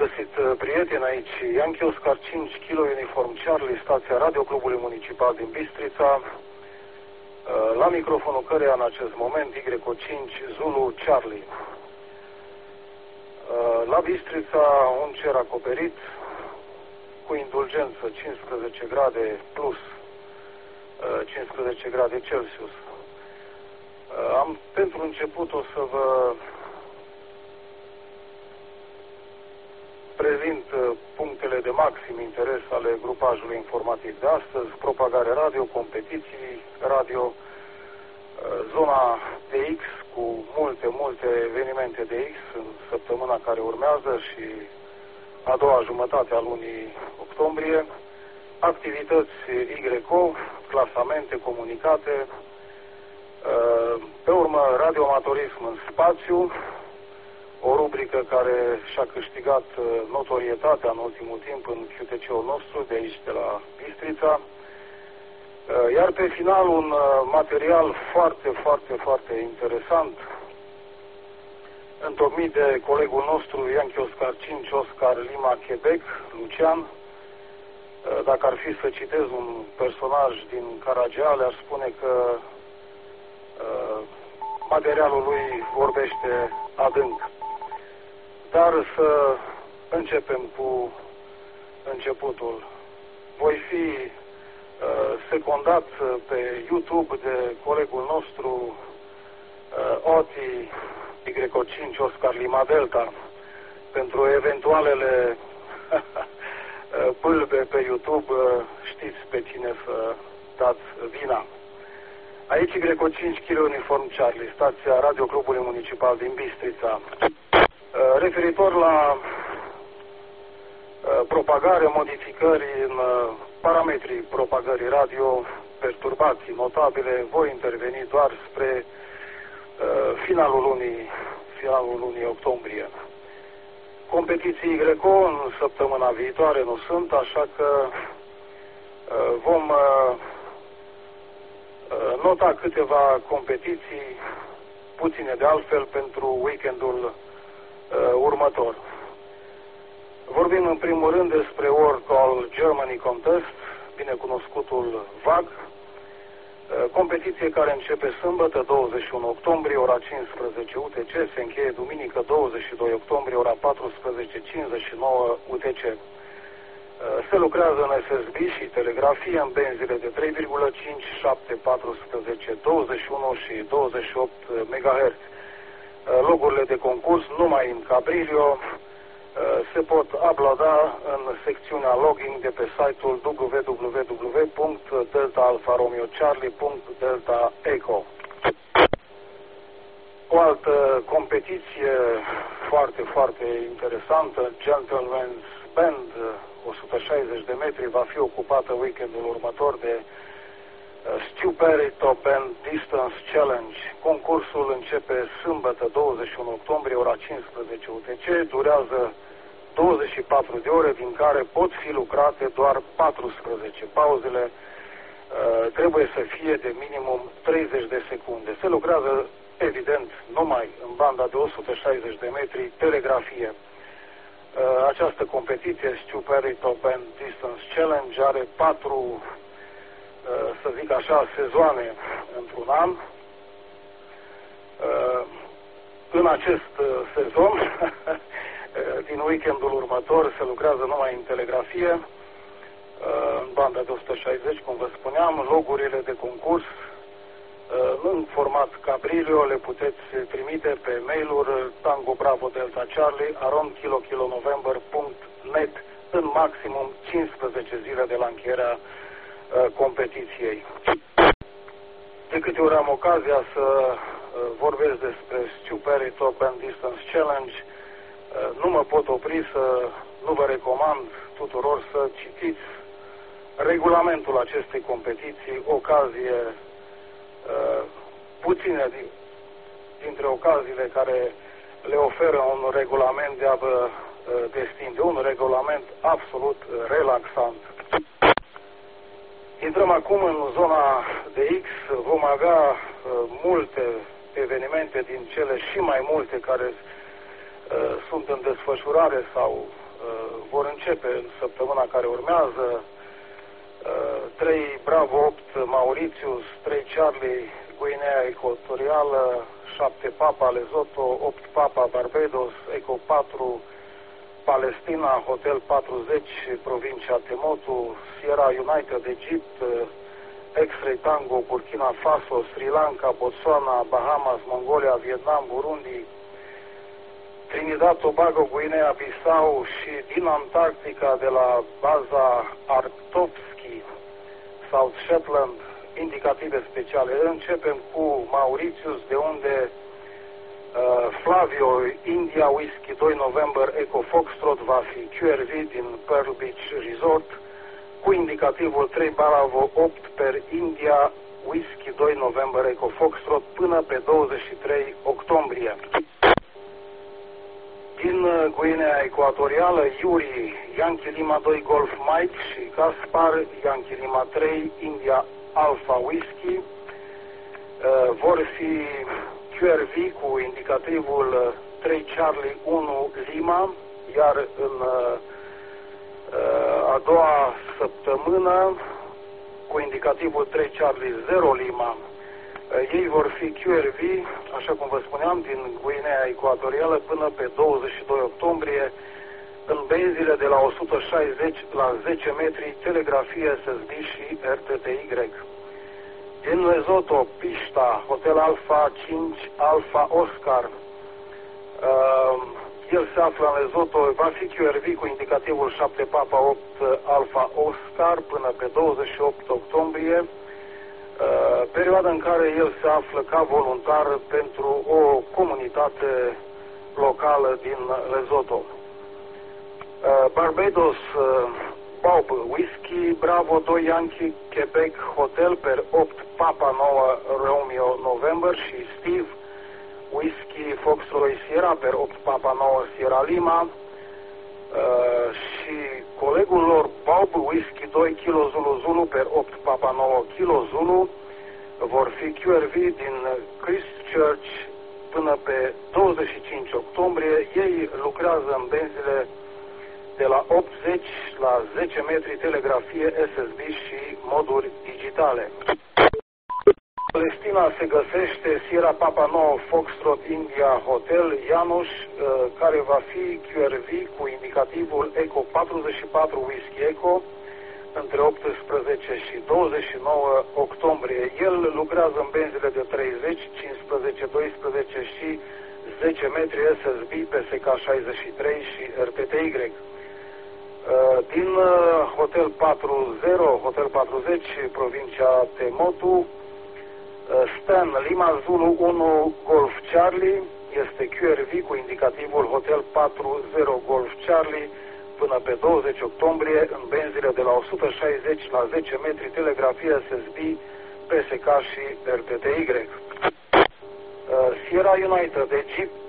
găsit, prieteni, aici Yankee Oscar 5 kg Uniform Charlie, stația Radio Clubului Municipal din Bistrița, la microfonul căreia în acest moment YO5 Zulu Charlie. La Bistrița un cer acoperit cu indulgență 15 grade plus 15 grade Celsius. Pentru început o să vă prezint punctele de maxim interes ale grupajului informativ de astăzi, propagare radio, competiții radio, zona DX cu multe evenimente DX în săptămâna care urmează și a doua jumătate a lunii octombrie, activități YO, clasamente, comunicate, pe urmă radioamatorism în spațiu, o rubrică care și-a câștigat notorietatea în ultimul timp în QTC-ul nostru de aici, de la Bistrița, iar pe final un material foarte interesant întocmit de colegul nostru Yankee Oscar 5 Oscar Lima Quebec, Lucian. Dacă ar fi să citez un personaj din Caragiale, aș spune că materialul lui vorbește adânc. Dar să începem cu începutul. Voi fi secundat pe YouTube de colegul nostru Oti YO5 Oscar Lima Delta pentru eventualele pâlbe pe YouTube. Știți pe cine să dați vina. Aici YO5 kg Uniform Charlie, stația Radio Clubului Municipal din Bistrița. Referitor la propagare, modificări în parametrii propagării radio, perturbații notabile, voi interveni doar spre finalul lunii octombrie. Competiții YO în săptămâna viitoare nu sunt, așa că vom nota câteva competiții, puține de altfel, pentru weekendul următor. Vorbim în primul rând despre World Call Germany Contest, binecunoscutul VAG, competiție care începe sâmbătă 21 octombrie, ora 15 UTC, se încheie duminică 22 octombrie, ora 14:59 UTC. Se lucrează în FSB și telegrafie în benzile de 3,5, 7, 14, 21 și 28 MHz. Logurile de concurs numai în Cabrilio se pot uploada în secțiunea login de pe site-ul www.deltaalfaromeocharlie.deltaeco. O altă competiție foarte interesantă, Gentleman's Band, 160 de metri, va fi ocupată weekendul următor de Stu Perry Top Band Distance Challenge. Concursul începe sâmbătă 21 octombrie, ora 15 UTC, durează 24 de ore, din care pot fi lucrate doar 14. Pauzele trebuie să fie de minimum 30 de secunde. Se lucrează, evident, numai în banda de 160 de metri, telegrafie. Această competiție, Stu Perry Top Band Distance Challenge, are 4, să zic așa, sezoane într-un an. În acest sezon, din weekendul următor, se lucrează numai în telegrafie, în banda de 160, cum vă spuneam. Logurile de concurs în format Cabrilio le puteți trimite pe mail-uri tangobravo.delta.charlie@kilokilonovember.net în maximum 15 zile de la încheierea competiției. De câte ori am ocazia să vorbesc despre Stu Perry Top Band Distance Challenge, nu mă pot opri să nu vă recomand tuturor să citiți regulamentul acestei competiții, ocazie, puține dintre ocaziile care le oferă un regulament de a vă destinde, un regulament absolut relaxant. Intrăm acum în zona de X, vom avea multe evenimente din cele și mai multe care sunt în desfășurare sau vor începe în săptămâna care urmează. 3 Bravo 8 Mauritius, 3 Charlie Guinea Ecuatorială, 7 Papa Lesotho, 8 Papa Barbados, Eco 4 Palestina, Hotel 40 provincia Temotu, Sierra United Egipt, X-Ray Tango Burkina Faso, Sri Lanka, Botswana, Bahamas, Mongolia, Vietnam, Burundi, Trinidad, Tobago, Guinea Bissau și din Antarctica de la baza Arctovski, South Shetland, indicative speciale. Începem cu Mauritius, de unde Flavio India Whisky 2 November Eco Foxtrot va fi QRV din Pearl Beach Resort cu indicativul 3 Bravo 8 per India Whisky 2 November Eco Foxtrot până pe 23 octombrie. Din Guinea Ecuatorială, Yuri Yankee Lima 2 Golf Mike și Gaspar Yankee Lima 3 India Alpha Whisky vor fi QRV cu indicativul 3 Charlie 1 Lima, iar în a doua săptămână cu indicativul 3 Charlie 0 Lima. Ei vor fi QRV, așa cum vă spuneam, din Guinea Ecuatorială până pe 22 octombrie în benzile de la 160 la 10 metri, telegrafie SSB și RTTY. Din Lesotho, Pista, Hotel Alpha 5 Alpha Oscar. El se află în Lesotho, va fi QRV cu indicativul 7 Papa 8 Alpha Oscar până pe 28 octombrie, perioada în care el se află ca voluntar pentru o comunitate locală din Lesotho. Barbados, Bob Whisky Bravo 2 Yankee Quebec Hotel per 8 Papa 9 Romeo November și Steve Whisky Foxtrot Sierra per 8 Papa 9 Sierra Lima și colegul lor Bob Whisky 2 Kilo Zulu Zulu per 8 Papa 9 Kilo Zulu vor fi QRV din Christchurch până pe 25 octombrie. Ei lucrează în benzile de la 80 la 10 metri, telegrafie SSB și moduri digitale. Palestina se găsește Sierra Papa 9 Foxtrot India Hotel Ianuș, care va fi QRV cu indicativul Eco 44 Whisky Eco între 18 și 29 octombrie. El lucrează în benzile de 30, 15, 12 și 10 metri SSB, PSK 63 și RTTY. Din Hotel 40, Hotel 40, provincia Temotu, Stan Lima Zulu 1 Golf Charlie este QRV cu indicativul Hotel 40 Golf Charlie până pe 20 octombrie în benzile de la 160 la 10 metri, telegrafie SSB, PSK și RTTY. Sierra United Egipt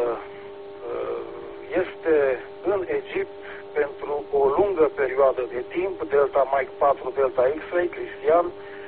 este în Egipt pentru o lungă perioadă de timp, Delta Mike 4 Delta X-Ray, Cristian.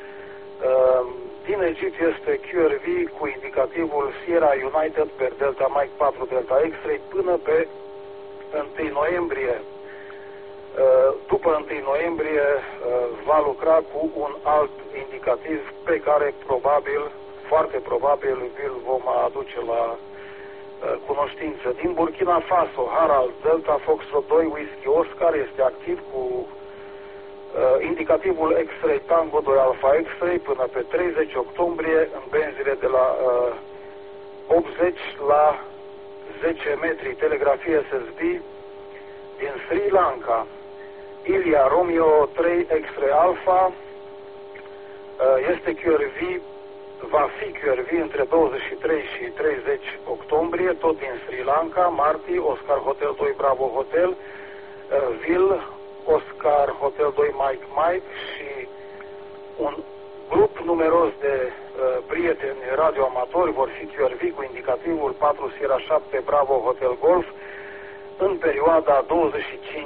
Din Egipt este QRV cu indicativul Sierra United per Delta Mike 4 Delta X-Ray până pe 1 noiembrie. După 1 noiembrie va lucra cu un alt indicativ pe care probabil, foarte probabil, îl vom aduce la cunoștință. Din Burkina Faso, Harald Delta Foxtrot 2 Whisky Oscar este activ cu indicativul X-Ray Tango 2 Alpha X-Ray până pe 30 octombrie în benzile de la 80 la 10 metri, telegrafie SSB. Din Sri Lanka, Ilia Romeo 3 X-Ray Alpha este QRV, va fi QRV între 23 și 30 octombrie, tot din Sri Lanka, Marti, Oscar Hotel 2 Bravo Hotel, Vil, Oscar Hotel 2 Mike și un grup numeros de prieteni radioamatori vor fi QRV cu indicativul 4 Sierra 7 Bravo Hotel Golf în perioada 25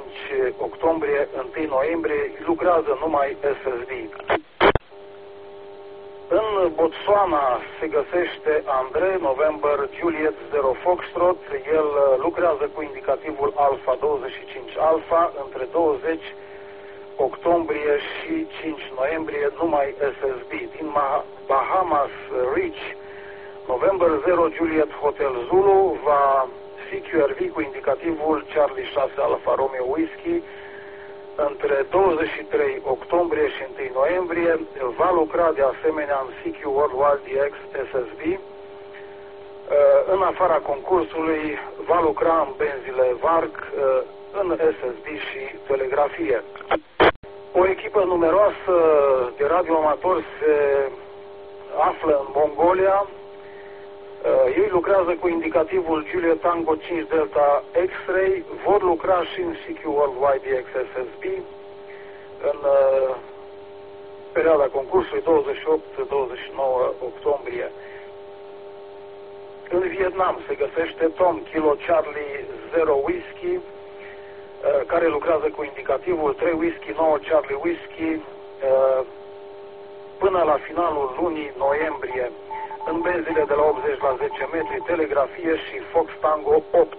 octombrie 1 noiembrie, lucrează numai SSD. În Botswana se găsește André, November Juliet 0 Foxtrot. El lucrează cu indicativul Alpha 25 Alpha între 20 octombrie și 5 noiembrie, numai SSB. Din Bahamas Reach, November 0 Juliet Hotel Zulu, va CQRV cu indicativul Charlie 6 Alpha Romeo Whiskey între 23 octombrie și 1 noiembrie. Va lucra de asemenea în CQ Worldwide DX SSB. În afara concursului va lucra în benzile VARC, în SSB și telegrafie. O echipă numeroasă de radioamatori se află în Mongolia. Ei lucrează cu indicativul Juliet Tango 5 Delta X-Ray, vor lucra și în CQ Worldwide DX SSB în perioada concursului 28-29 octombrie. În Vietnam se găsește Tom Kilo Charlie 0 Whiskey, care lucrează cu indicativul 3 Whisky 9 Charlie Whiskey până la finalul lunii noiembrie, în benzile de la 80 la 10 metri, telegrafie și Fox Tango 8.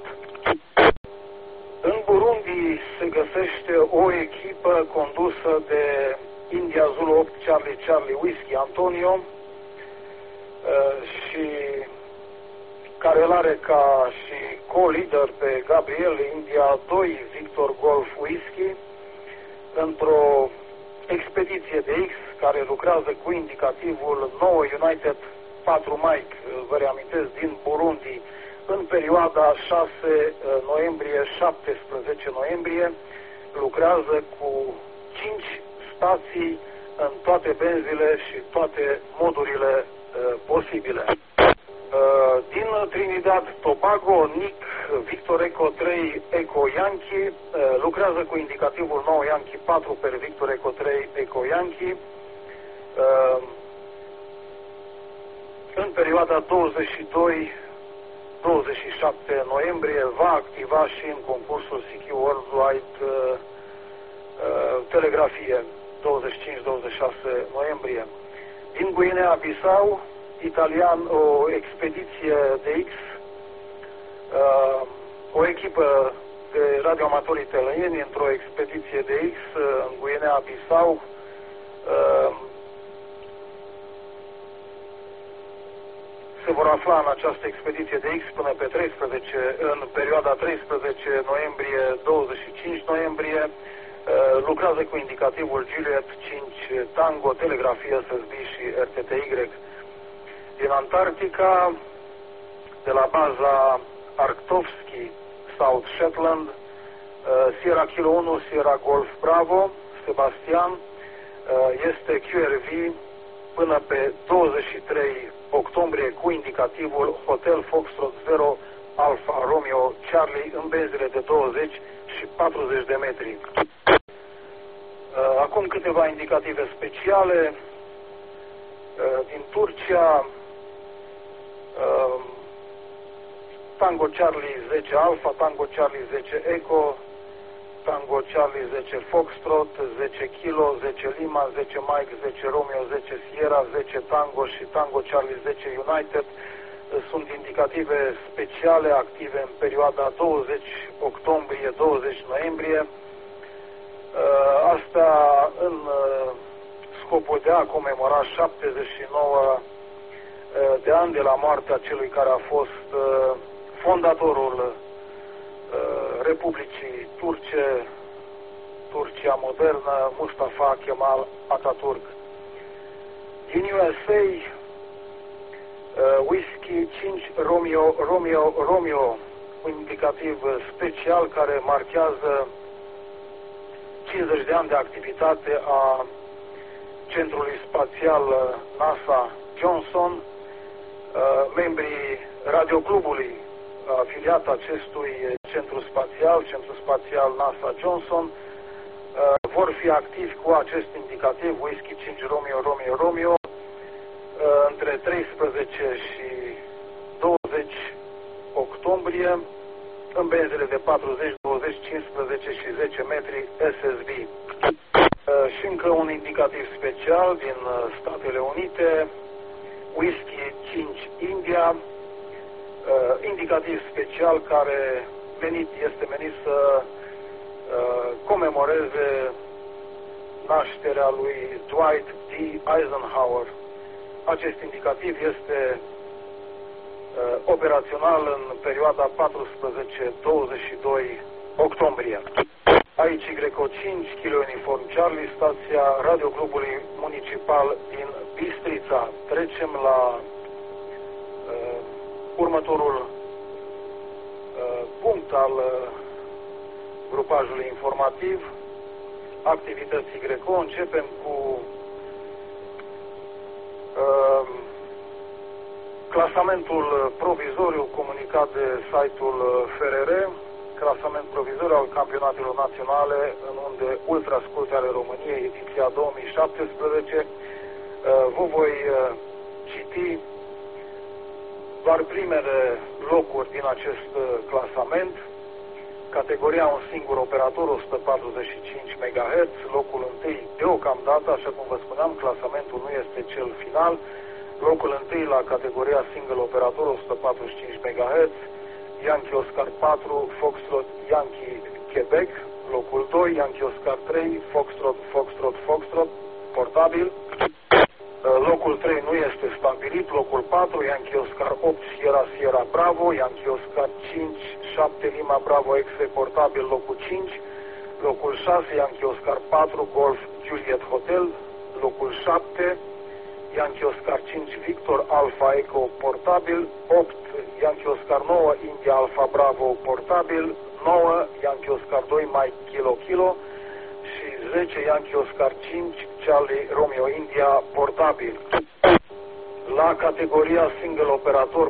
În Burundi se găsește o echipă condusă de India Zulu 8 Charlie Whiskey Antonio și care îl are ca și co-leader pe Gabriel India 2 Victor Golf Whiskey într-o expediție de X care lucrează cu indicativul 9 United 4 Mike, vă reamintesc, din Burundi, în perioada 6 noiembrie-17 noiembrie, lucrează cu 5 stații în toate benzile și toate modurile posibile. Din Trinidad Tobago, Nick Victor Eco 3 Eco Yankee, lucrează cu indicativul 9 Yankee 4 per Victor Eco 3 Eco Yankee. În perioada 22-27 noiembrie va activa și în concursul CQ Worldwide telegrafie 25-26 noiembrie. Din Guinea-Bissau, italian, o expediție de X, o echipă de radioamatori italieni într-o expediție de X în Guinea-Bissau, se vor afla în această expediție de X până pe 13, în perioada 13 noiembrie-25 noiembrie, lucrează cu indicativul Juliet 5 Tango, telegrafie SSB și RTTY. Din Antarctica, de la baza Arctovski, South Shetland, Sierra Kilo 1, Sierra Golf Bravo, Sebastian, este QRV până pe 23 octombrie cu indicativul Hotel Foxtrot 0 Alpha Romeo Charlie în benzile de 20 și 40 de metri. Acum câteva indicative speciale din Turcia. Tango Charlie 10 Alpha, Tango Charlie 10 Eco, Tango Charlie 10 Foxtrot, 10 Kilo, 10 Lima, 10 Mike, 10 Romeo, 10 Sierra, 10 Tango și Tango Charlie 10 United sunt indicative speciale active în perioada 20 octombrie-20 noiembrie. Asta în scopul de a comemora 79 de ani de la moartea celui care a fost fondatorul Republicii Turce, Turcia modernă, Mustafa Kemal Atatürk. Din USA, Whisky 5 Romeo, un indicativ special care marchează 50 de ani de activitate a Centrului Spațial NASA Johnson, membrii radioclubului afiliat acestui centru spațial NASA Johnson, vor fi activi cu acest indicativ Whisky 5 Romeo între 13 și 20 octombrie în benzile de 40, 20, 15 și 10 metri SSB. Și încă un indicativ special din Statele Unite, whisky 5 India, indicativ special care este menit să comemoreze nașterea lui Dwight D. Eisenhower. Acest indicativ este operațional în perioada 14-22 octombrie. Aici Greco 5, Kilo Uniform Charlie, stația Radioclubului Municipal din Bistrița. Trecem la următorul punct al grupajului informativ, activității Greco. Începem cu clasamentul provizoriu comunicat de site-ul FRR, clasament provizoriu al campionatelor naționale în unde ultrasculte ale României, ediția 2017. Vă voi citi doar primele locuri din acest clasament. Categoria un singur operator, 145 MHz, locul întâi deocamdată, așa cum vă spuneam, clasamentul nu este cel final. Locul întâi la categoria single operator, 145 MHz, Yankee Oscar 4, Foxtrot Yankee Quebec. Locul 2, Yankee Oscar 3, Foxtrot Foxtrot Foxtrot, portabil. Locul 3 nu este stabilit. Locul 4, Yankee Oscar 8, Sierra Sierra Bravo, Yankee Oscar 5, 7 Lima Bravo X-ray portabil. Locul 5, locul 6, Yankee Oscar 4, Golf Juliet Hotel. Locul 7, Yankee Oscar 5, Victor Alpha Echo portabil. 8, Yankee Oscar 9, India Alpha Bravo portabil. 9, Yankee Oscar 2, Mike Kilo Kilo. Și 10, Yankee Oscar 5, Charlie Romeo India portabil. La categoria single operator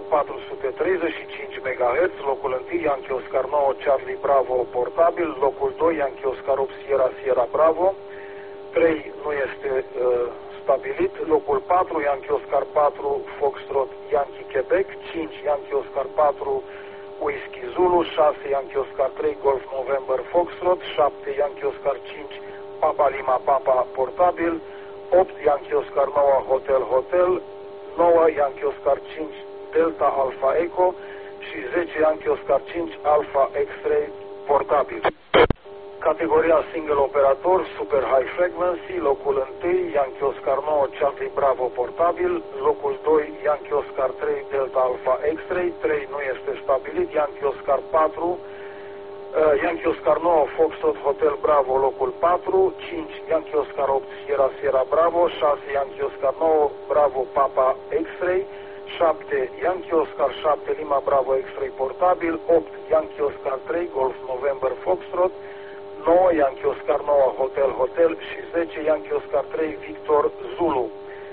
435 MHz, locul 1, Yankee Oscar 9, Charlie Bravo portabil. Locul 2, Yankee Oscar 8, Sierra Sierra Bravo. 3 nu este stabilit. Locul 4, Yankee Oscar 4, Foxtrot Yankee Quebec. 5, Yankee Oscar 4, Whisky Zulu. 6, Yankee Oscar 3, Golf November Foxtrot. 7, Yankee Oscar 5, Papa Lima Papa portabil. 8, Yankee Oscar 9, Hotel Hotel. 9, Yankee Oscar 5, Delta Alpha Echo. Și 10, Yankee Oscar 5, Alpha X-ray portabil. Categoria single operator, Super High Frequency, locul 1, Yankee Oscar 9, Charlie Bravo portabil. Locul 2, Yankee Oscar 3, Delta Alpha X-ray. 3 nu este stabilit. Yankee Oscar 4, Yankee Oscar 9, Foxtrot Hotel Bravo, locul 4. 5, Yankee Oscar 8, Sierra Sierra Bravo. 6, Yankee Oscar 9, Bravo Papa X-ray. 7, Yankee Oscar 7, Lima Bravo X-ray portabil. 8, Yankee Oscar 3, Golf November Foxtrot. 9, Yankee Oscar 9, Hotel Hotel. Și 10, Yankee Oscar 3, Victor Zulu.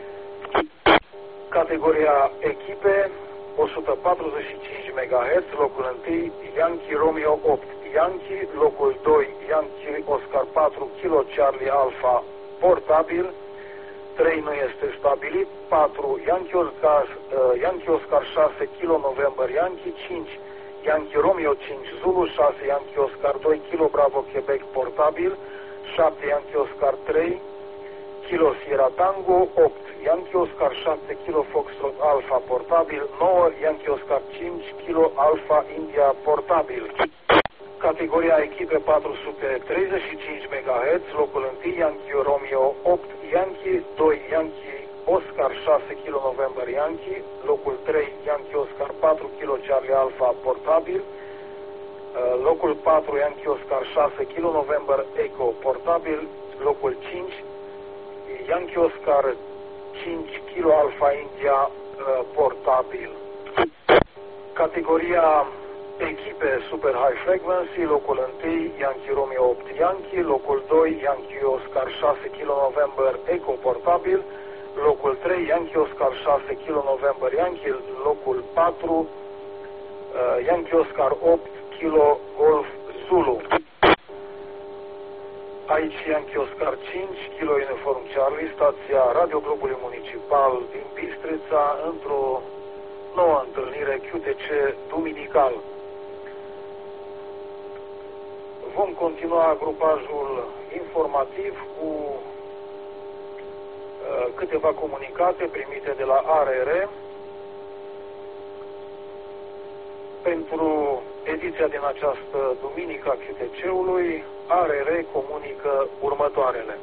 Categoria echipe, 145 MHz, locul 1, Yankee Romeo 8 Yankee. Locul 2, Yankee Oscar 4, Kilo Charlie Alpha portabil. 3 nu este stabilit. 4, Yankee Oscar 6, Kilo November Yankee. 5, Yankee Romeo 5 Zulu. 6, Yankee Oscar 2, Kilo Bravo Quebec portabil. 7, Yankee Oscar 3, Kilo Sierra Tango. 8, Yankee Oscar 7, Kilo Foxtrot Alpha portabil. 9, Yankee Oscar 5, Kilo Alpha India portabil. Categoria echipe 435 MHz, locul 1, Yankee Romeo 8 Yankee. 2, Yankee Oscar 6, Kilo November Yankee. Locul 3, Yankee Oscar 4, Kilo Charlie Alpha portabil. Locul 4, Yankee Oscar 6, Kilo November Echo portabil. Locul 5, Yankee Oscar 5, Kilo Alpha India portabil. Categoria echipe Super High Frequency, locul 1, Yankee Romeo 8 Yankee. Locul 2, Yankee Oscar 6, Kilo November Echo portabil. Locul 3, Yankee Oscar 6, Kilo November Yankee. Locul 4, Yankee Oscar 8, Kilo Golf Zulu. Aici Yankee Oscar 5, Kilo Uniform Charlie, stația Radioclubului Municipal din Bistrița, într-o nouă întâlnire QTC duminical. Vom continua grupajul informativ cu câteva comunicate primite de la ARR pentru ediția din această duminică a QTC-ului. ARR comunică următoarele.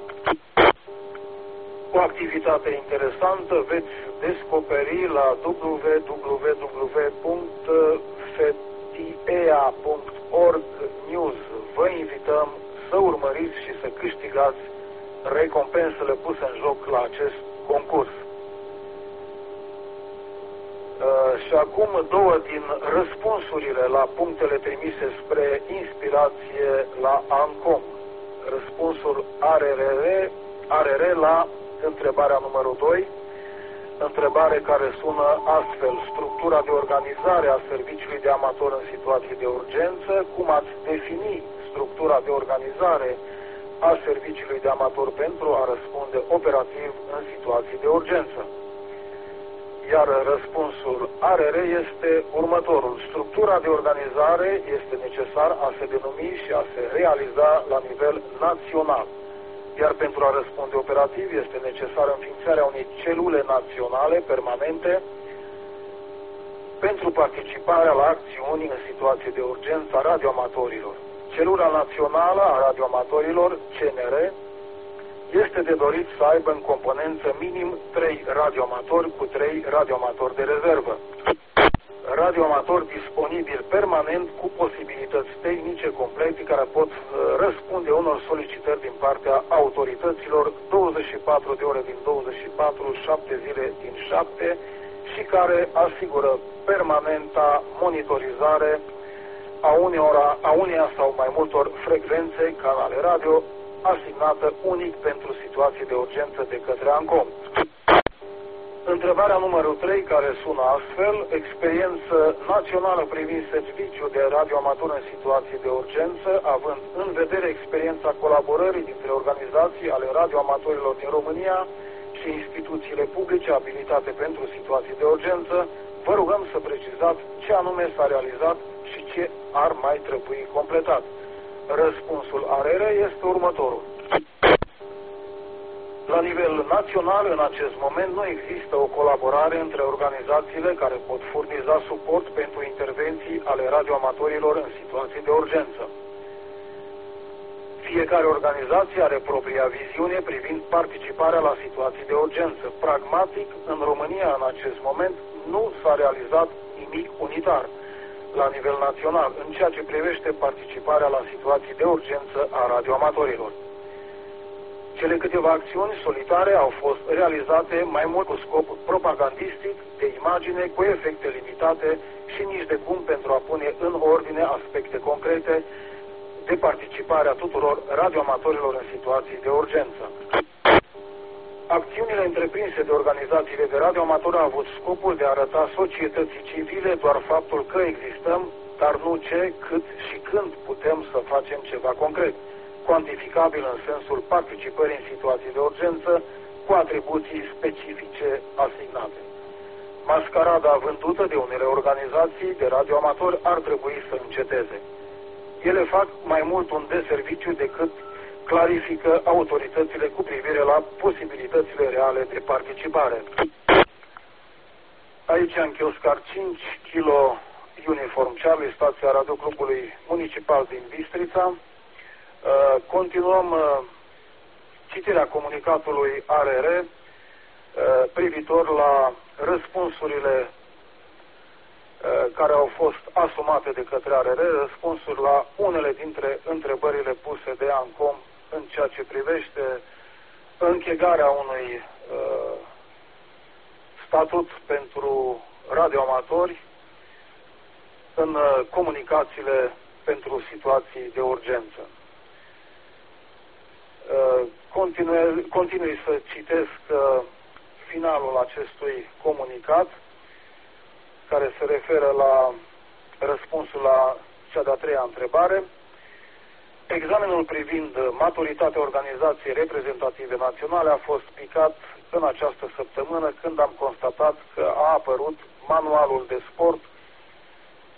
O activitate interesantă veți descoperi la www.fetia.org news. Vă invităm să urmăriți și să câștigați recompensele puse în joc la acest concurs. Și acum două din răspunsurile la punctele trimise spre inspirație la ANCOM. Răspunsul ARR la întrebarea numărul 2, întrebare care sună astfel: structura de organizare a serviciului de amator în situații de urgență, cum ați defini structura de organizare a serviciului de amator pentru a răspunde operativ în situații de urgență? Iar răspunsul ARR este următorul: structura de organizare este necesar a se denumi și a se realiza la nivel național. Iar pentru a răspunde operativ este necesară înființarea unei celule naționale permanente pentru participarea la acțiuni în situații de urgență a radioamatorilor. Celula națională a radioamatorilor, CNR, este de dorit să aibă în componență minim 3 radioamatori cu 3 radioamatori de rezervă. Radioamatori disponibili permanent cu posibilități tehnice complete care pot răspunde unor solicitări din partea autorităților 24 de ore din 24, 7 zile din 7 și care asigură permanenta monitorizare a uneia sau mai multor frecvențe, canale radio, asignată unic pentru situații de urgență de către ANCOM. Întrebarea numărul 3, care sună astfel: experiență națională privind serviciul de radioamator în situații de urgență, având în vedere experiența colaborării dintre organizații ale radioamatorilor din România și instituțiile publice abilitate pentru situații de urgență, vă rugăm să precizați ce anume s-a realizat și ce ar mai trebui completat. Răspunsul ARR este următorul. La nivel național, în acest moment, nu există o colaborare între organizațiile care pot furniza suport pentru intervenții ale radioamatorilor în situații de urgență. Fiecare organizație are propria viziune privind participarea la situații de urgență. Pragmatic, în România, în acest moment, nu s-a realizat nimic unitar la nivel național în ceea ce privește participarea la situații de urgență a radioamatorilor. Cele câteva acțiuni solitare au fost realizate mai mult cu scop propagandistic, de imagine, cu efecte limitate și nici de cum pentru a pune în ordine aspecte concrete de participare a tuturor radioamatorilor în situații de urgență. Acțiunile întreprinse de organizațiile de radioamatori au avut scopul de a arăta societății civile doar faptul că existăm, dar nu ce, cât și când putem să facem ceva concret, cuantificabil în sensul participării în situații de urgență, cu atribuții specifice asignate. Mascarada vândută de unele organizații de radioamatori ar trebui să înceteze. Ele fac mai mult un deserviciu decât clarifică autoritățile cu privire la posibilitățile reale de participare. Aici, în Chioscar 5 kg Uniform Charlie, stația Radioclubului Municipal din Bistrița. Continuăm citirea comunicatului ARR privitor la răspunsurile care au fost asumate de către ARR, răspunsuri la unele dintre întrebările puse de ANCOM în ceea ce privește închegarea unui statut pentru radioamatori în comunicațiile pentru situații de urgență. Continui să citesc finalul acestui comunicat, care se referă la răspunsul la cea de-a treia întrebare. Examenul privind maturitatea organizației reprezentative naționale a fost picat în această săptămână, când am constatat că a apărut manualul de sport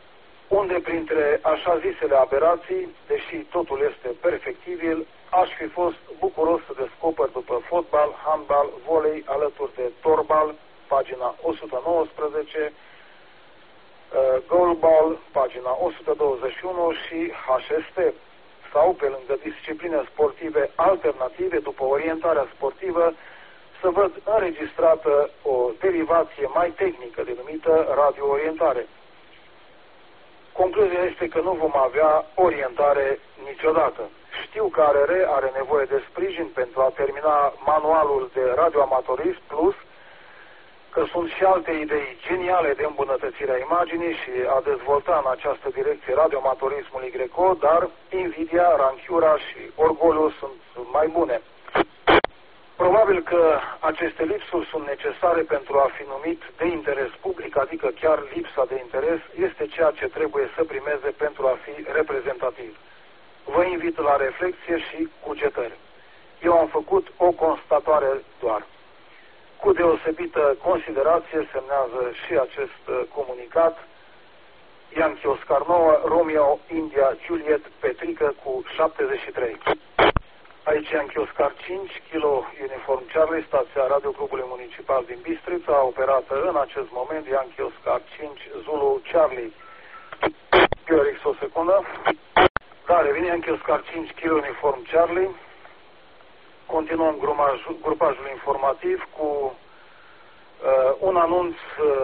unde printre așa zisele aberații, deși totul este perfectibil, aș fi fost bucuros să descoper după fotbal, handbal, volei, alături de torbal, pagina 119, goalball, pagina 121 și HST, sau pe lângă discipline sportive alternative, după orientarea sportivă, să văd înregistrată o derivație mai tehnică denumită radioorientare. Concluzia este că nu vom avea orientare niciodată. Știu că ARR are nevoie de sprijin pentru a termina manualul de radioamatorism plus, că sunt și alte idei geniale de îmbunătățire a imaginii și a dezvolta în această direcție radioamatorismul YO, dar invidia, ranchiura și orgoliul sunt mai bune. Probabil că aceste lipsuri sunt necesare pentru a fi numit de interes public, adică chiar lipsa de interes este ceea ce trebuie să primeze pentru a fi reprezentativ. Vă invit la reflexie și cugetări. Eu am făcut o constatare doar. Cu deosebită considerație semnează și acest comunicat Yankee Oscar 9, Romeo India Juliet Petrică cu 73. Aici Yankee Oscar 5, Kilo Uniform Charlie, stația Radioclubului Municipal din Bistrița, operată în acest moment Yankee Oscar 5, Zulu Charlie. QRX o secundă. Da, revine Yankee Oscar 5, Kilo Uniform Charlie. Continuăm grupajul informativ cu un anunț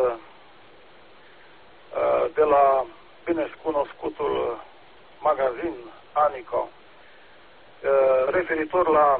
de la binecunoscutul magazin Anico referitor la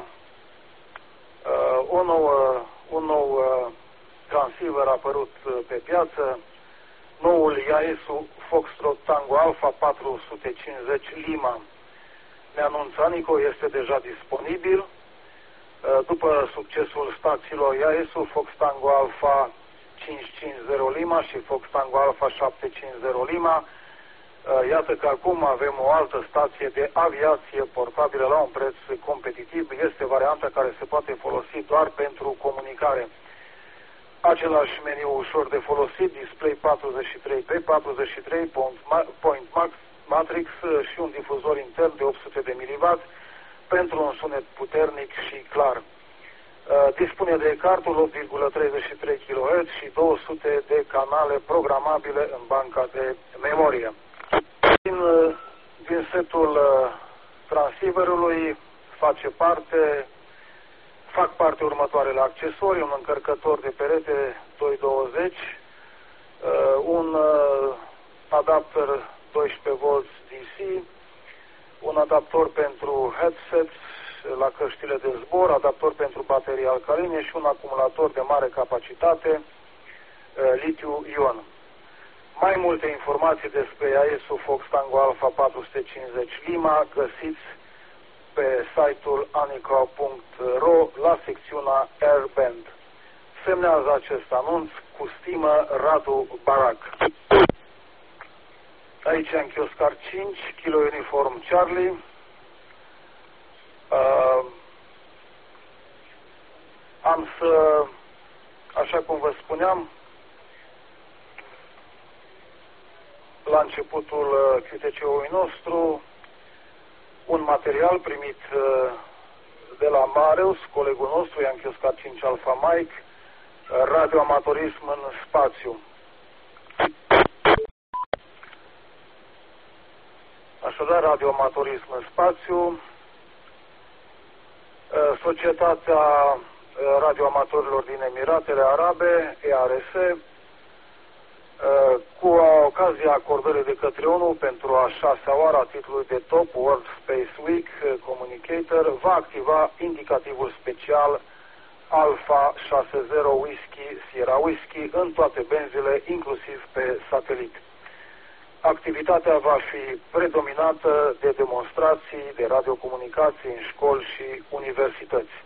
un nou transceiver apărut pe piață, noul Yaesu Foxtrot Tango Alpha 450 Lima. Ne anunță Anico, este deja disponibil. După succesul stațiilor Yaesu, Fox Tango Alpha 550 Lima și Fox Tango Alpha 750 Lima, iată că acum avem o altă stație de aviație portabilă la un preț competitiv. Este varianta care se poate folosi doar pentru comunicare. Același meniu ușor de folosit, display 43 pe 43, point matrix și un difuzor intern de 800 de mW pentru un sunet puternic și clar. Dispune de cartul 8,33 kHz și 200 de canale programabile în banca de memorie. Din setul transceiverului fac parte următoarele accesorii: un încărcător de perete 220, un adapter 12V DC, un adaptor pentru headsets la căștile de zbor, adaptor pentru baterii alcaline și un acumulator de mare capacitate litiu-ion. Mai multe informații despre Yaesu Fox Tango Alpha 450 Lima găsiți pe site-ul anico.ro la secțiunea Airband. Semnează acest anunț cu stimă Radu Barac. Aici Yankee Oscar 5, Kilo Uniform Charlie. Am să, așa cum vă spuneam, la începutul QTC-ului nostru, un material primit de la Mareus, colegul nostru, Yankee Oscar 5 Alpha Mike, radioamatorism în spațiu. Așadar, radioamatorism în spațiu, Societatea Radioamatorilor din Emiratele Arabe, EARS, cu ocazia acordării de către ONU pentru a 6-a oară a titlului de Top World Space Week Communicator, va activa indicativul special Alpha 60 Whiskey Sierra Whiskey în toate benzile, inclusiv pe satelit. Activitatea va fi predominată de demonstrații de radiocomunicații în școli și universități.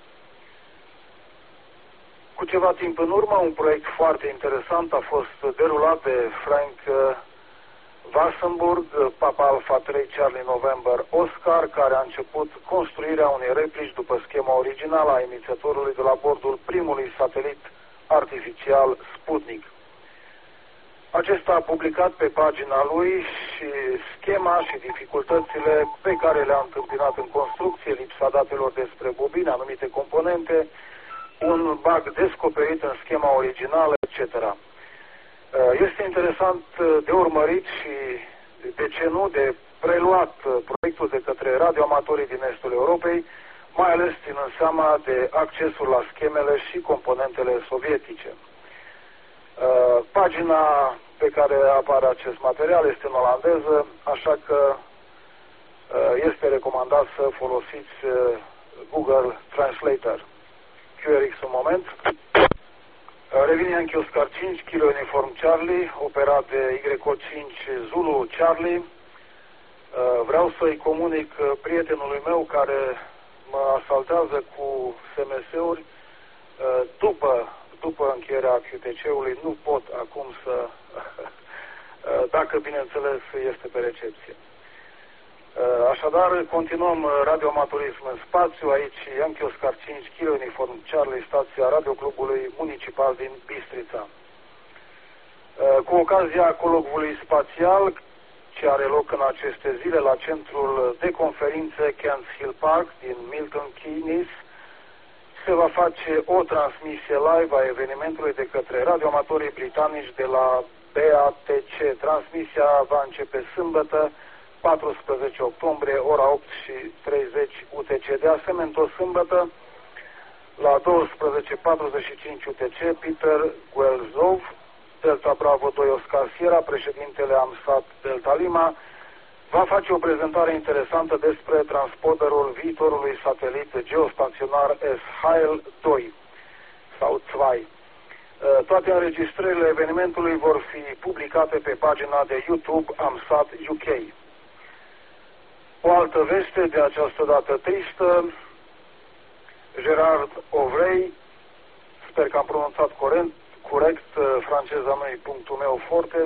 Cu ceva timp în urmă, un proiect foarte interesant a fost derulat de Frank Wassenburg, Papa Alpha 3 Charlie November Oscar, care a început construirea unei replici după schema originală a emițătorului de la bordul primului satelit artificial Sputnik. Acesta a publicat pe pagina lui și schema și dificultățile pe care le-a întâmpinat în construcție, lipsa datelor despre bobine, anumite componente, un bug descoperit în schema originală, etc. Este interesant de urmărit și, de ce nu, de preluat proiectul de către radioamatorii din estul Europei, mai ales ținând seama de accesul la schemele și componentele sovietice. Pagina pe care apare acest material este în olandeză, așa că este recomandat să folosiți Google Translator. QRX un moment. Revin Yankee Oscar 5, Kilo Uniform Charlie, operat de YO5 Zulu Charlie. Vreau să-i comunic prietenului meu care mă asaltează cu SMS-uri după încheierea QTC-ului. Nu pot acum să, dacă bineînțeles este pe recepție. Așadar, continuăm radioamatorism în spațiu, aici Yankee Oscar 5, Kilo Uniform Charlie, stația Radioclubului Municipal din Bistrița. Cu ocazia colocviului spațial, ce are loc în aceste zile la centrul de conferințe Kents Hill Park din Milton Keynes, se va face o transmisie live a evenimentului de către radioamatorii britanici de la BATC. Transmisia va începe sâmbătă, 14 octombrie, ora 8:30 UTC. De asemenea, tot sâmbătă, la 12:45 UTC, Peter Guelzov, Delta Bravo 2 Oscar Sierra, președintele AMSAT Delta Lima, va face o prezentare interesantă despre transporterul viitorului satelit geostaționar SHIEL-2 sau 2. Toate înregistrările evenimentului vor fi publicate pe pagina de YouTube AMSAT UK. O altă veste, de această dată tristă, Gerard Ovrey, sper că am pronunțat corect, franceza nu-i punctul meu forte,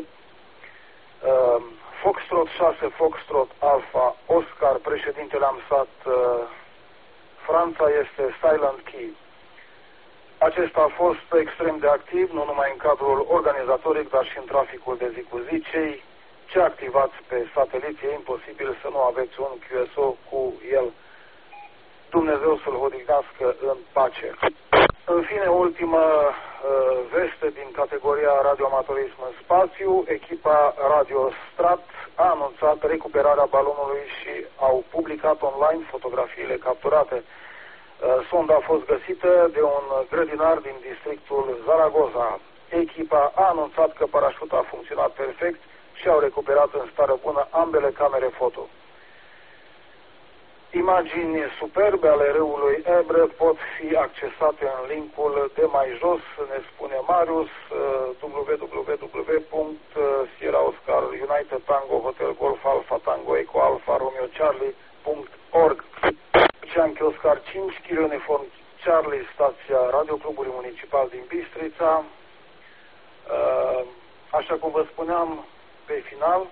Foxtrot 6, Foxtrot Alpha, Oscar, președintele AMSAT Franța, este Silent Key. Acesta a fost extrem de activ, nu numai în cadrul organizatoric, dar și în traficul de zi cu zi. Cei ce activați pe satelit, e imposibil să nu aveți un QSO cu el. Dumnezeu să-l odihnească în pace. În fine, ultimă veste din categoria radioamatorism în spațiu, echipa Radio Strat a anunțat recuperarea balonului și au publicat online fotografiile capturate. Sonda a fost găsită de un grădinar din districtul Zaragoza. Echipa a anunțat că parașuta a funcționat perfect și au recuperat în stare bună ambele camere foto. Imagini superbe ale râului Ebre pot fi accesate în linkul de mai jos, ne spune Marius, www.Sierra Oscar United Tango Hotel Golf Alpha Tango Eco Alpha Romeo Charlie.org. Yankee Oscar 5, Kilo Uniform Charlie, stația Radioclubului Municipal din Bistrița. Așa cum vă spuneam, pe final,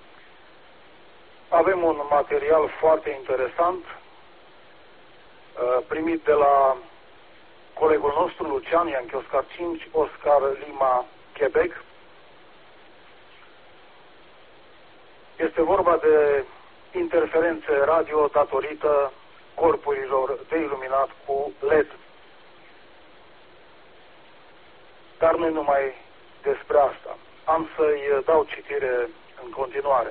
avem un material foarte interesant primit de la colegul nostru, Lucian, Yankee Oscar 5, Oscar Lima, Quebec. Este vorba de interferențe radio datorită corpurilor de iluminat cu LED. Dar nu numai despre asta. Am să-i dau citire în continuare.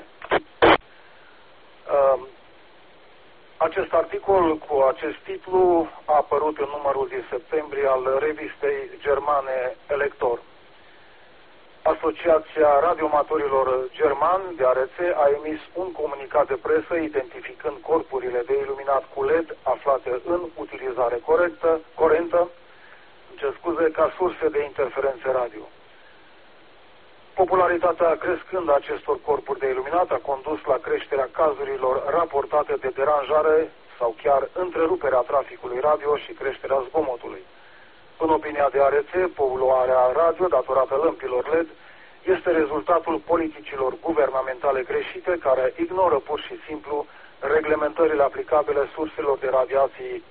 Acest articol cu acest titlu a apărut în numărul din septembrie al revistei germane Elector. Asociația Radiomatorilor Germani de ARC a emis un comunicat de presă identificând corpurile de iluminat cu LED aflate în utilizare curentă, ca surse de interferențe radio. Popularitatea crescând a acestor corpuri de iluminat a condus la creșterea cazurilor raportate de deranjare sau chiar întreruperea traficului radio și creșterea zgomotului. În opinia de ARC, poluarea radio datorată lămpilor LED este rezultatul politicilor guvernamentale greșite care ignoră pur și simplu reglementările aplicabile surselor de radiații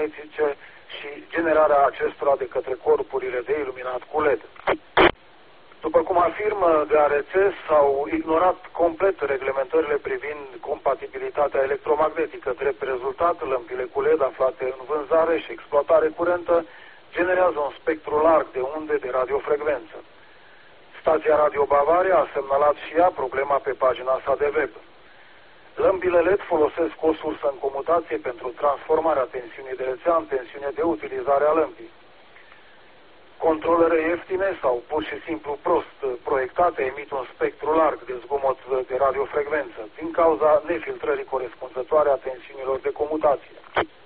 electromagnetice și generarea acestora de către corpurile de iluminat cu LED. După cum afirmă DARC, s-au ignorat complet reglementările privind compatibilitatea electromagnetică. Drept rezultat, lămpile cu LED aflate în vânzare și exploatare curentă generează un spectru larg de unde de radiofrecvență. Stația Radio Bavaria a semnalat și ea problema pe pagina sa de web. Lămpile LED folosesc o sursă în comutație pentru transformarea tensiunii de rețea în tensiune de utilizare a lămpii. Controlere ieftine sau pur și simplu prost proiectate emit un spectru larg de zgomot de radiofrecvență din cauza nefiltrării corespunzătoare a tensiunilor de comutație.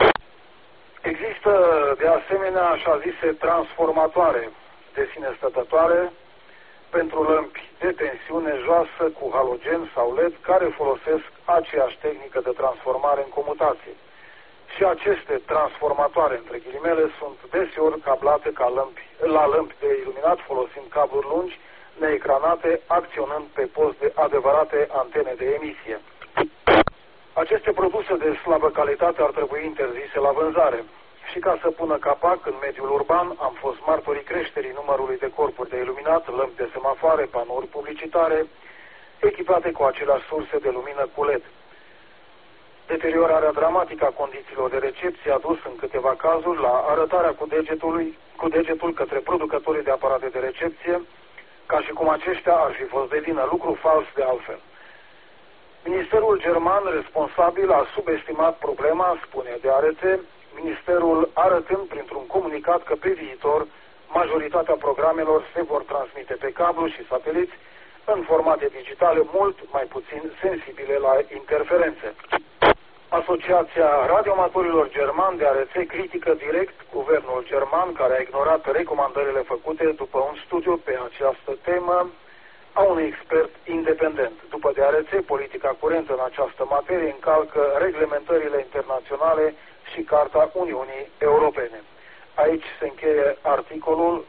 Există de asemenea așa zise transformatoare de sine stătătoare pentru lămpi de tensiune joasă cu halogen sau LED care folosesc aceeași tehnică de transformare în comutație. Și aceste transformatoare, între ghilimele, sunt deseori cablate la lămpi de iluminat folosind cabluri lungi, neecranate, acționând pe post de adevărate antene de emisie. Aceste produse de slabă calitate ar trebui interzise la vânzare. Și ca să pună capac în mediul urban, am fost martorii creșterii numărului de corpuri de iluminat, lămpi de semafoare, panouri publicitare, echipate cu aceleași surse de lumină cu LED. Deteriorarea dramatică a condițiilor de recepție a dus în câteva cazuri la arătarea cu degetul către producătorii de aparate de recepție, ca și cum aceștia ar fi fost de vină, lucru fals de altfel. Ministerul german responsabil a subestimat problema, spune DARC, ministerul arătând printr-un comunicat că pe viitor majoritatea programelor se vor transmite pe cablu și sateliți în formate digitale mult mai puțin sensibile la interferențe. Asociația radioamatorilor germani DARC critică direct guvernul german care a ignorat recomandările făcute după un studiu pe această temă a unui expert independent. După DARC, politica curentă în această materie încalcă reglementările internaționale și Carta Uniunii Europene. Aici se încheie articolul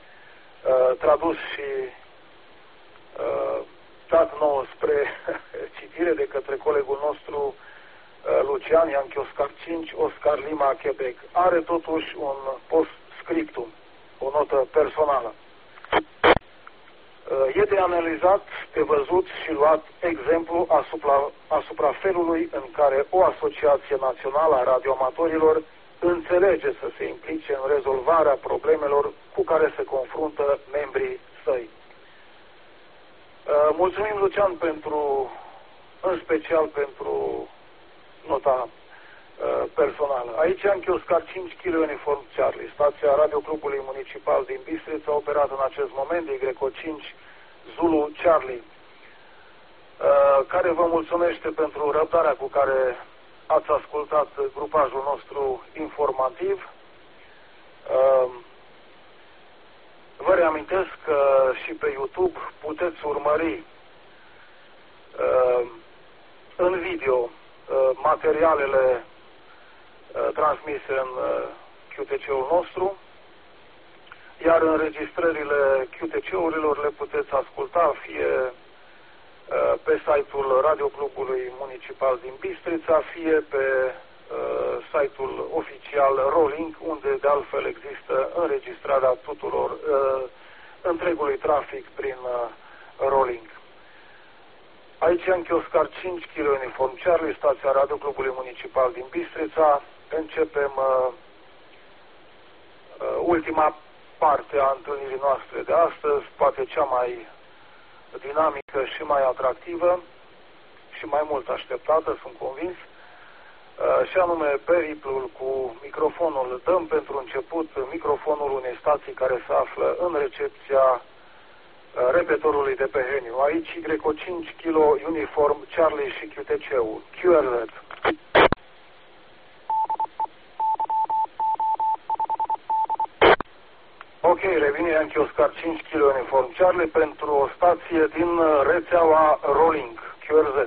tradus și dat nouă spre citire de către colegul nostru Lucian Ianchi Oscar 5, Oscar Lima, Quebec. Are totuși un post-scriptum, o notă personală. E de analizat, de văzut și luat exemplu asupra felului în care o asociație națională a radioamatorilor înțelege să se implice în rezolvarea problemelor cu care se confruntă membrii săi. Mulțumim, Lucian, în special pentru nota personală. Aici Ianchi Oscar 5 kg Uniform Charlie. Stația Radioclubului Municipal din Bistrița a operat în acest moment de Y5 Zulu Charlie, care vă mulțumește pentru răbdarea cu care ați ascultat grupajul nostru informativ. Vă reamintesc că și pe YouTube puteți urmări în video materialele transmise în QTC-ul nostru, iar înregistrările QTC-urilor le puteți asculta fie pe site-ul Radioclubului Municipal din Bistrița, fie pe site-ul oficial Rolling, unde de altfel există înregistrarea tuturor întregului trafic prin Rolling. Aici Ianchi Oscar 5 kg Uniform Charlie, stația Radioclubului Municipal din Bistrița. Începem ultima parte a întâlnirii noastre de astăzi, poate cea mai dinamică și mai atractivă și mai mult așteptată, sunt convins, și anume periplul cu microfonul. Dăm pentru început microfonul unei stații care se află în recepția repetorului de pe Heniu. Aici Y5 kg Uniform Charlie și QTC-ul QRZ. Ok, revine Ianchi Oscar 5 kg Uniform Charlie pentru o stație din rețeaua Rolling QRZ.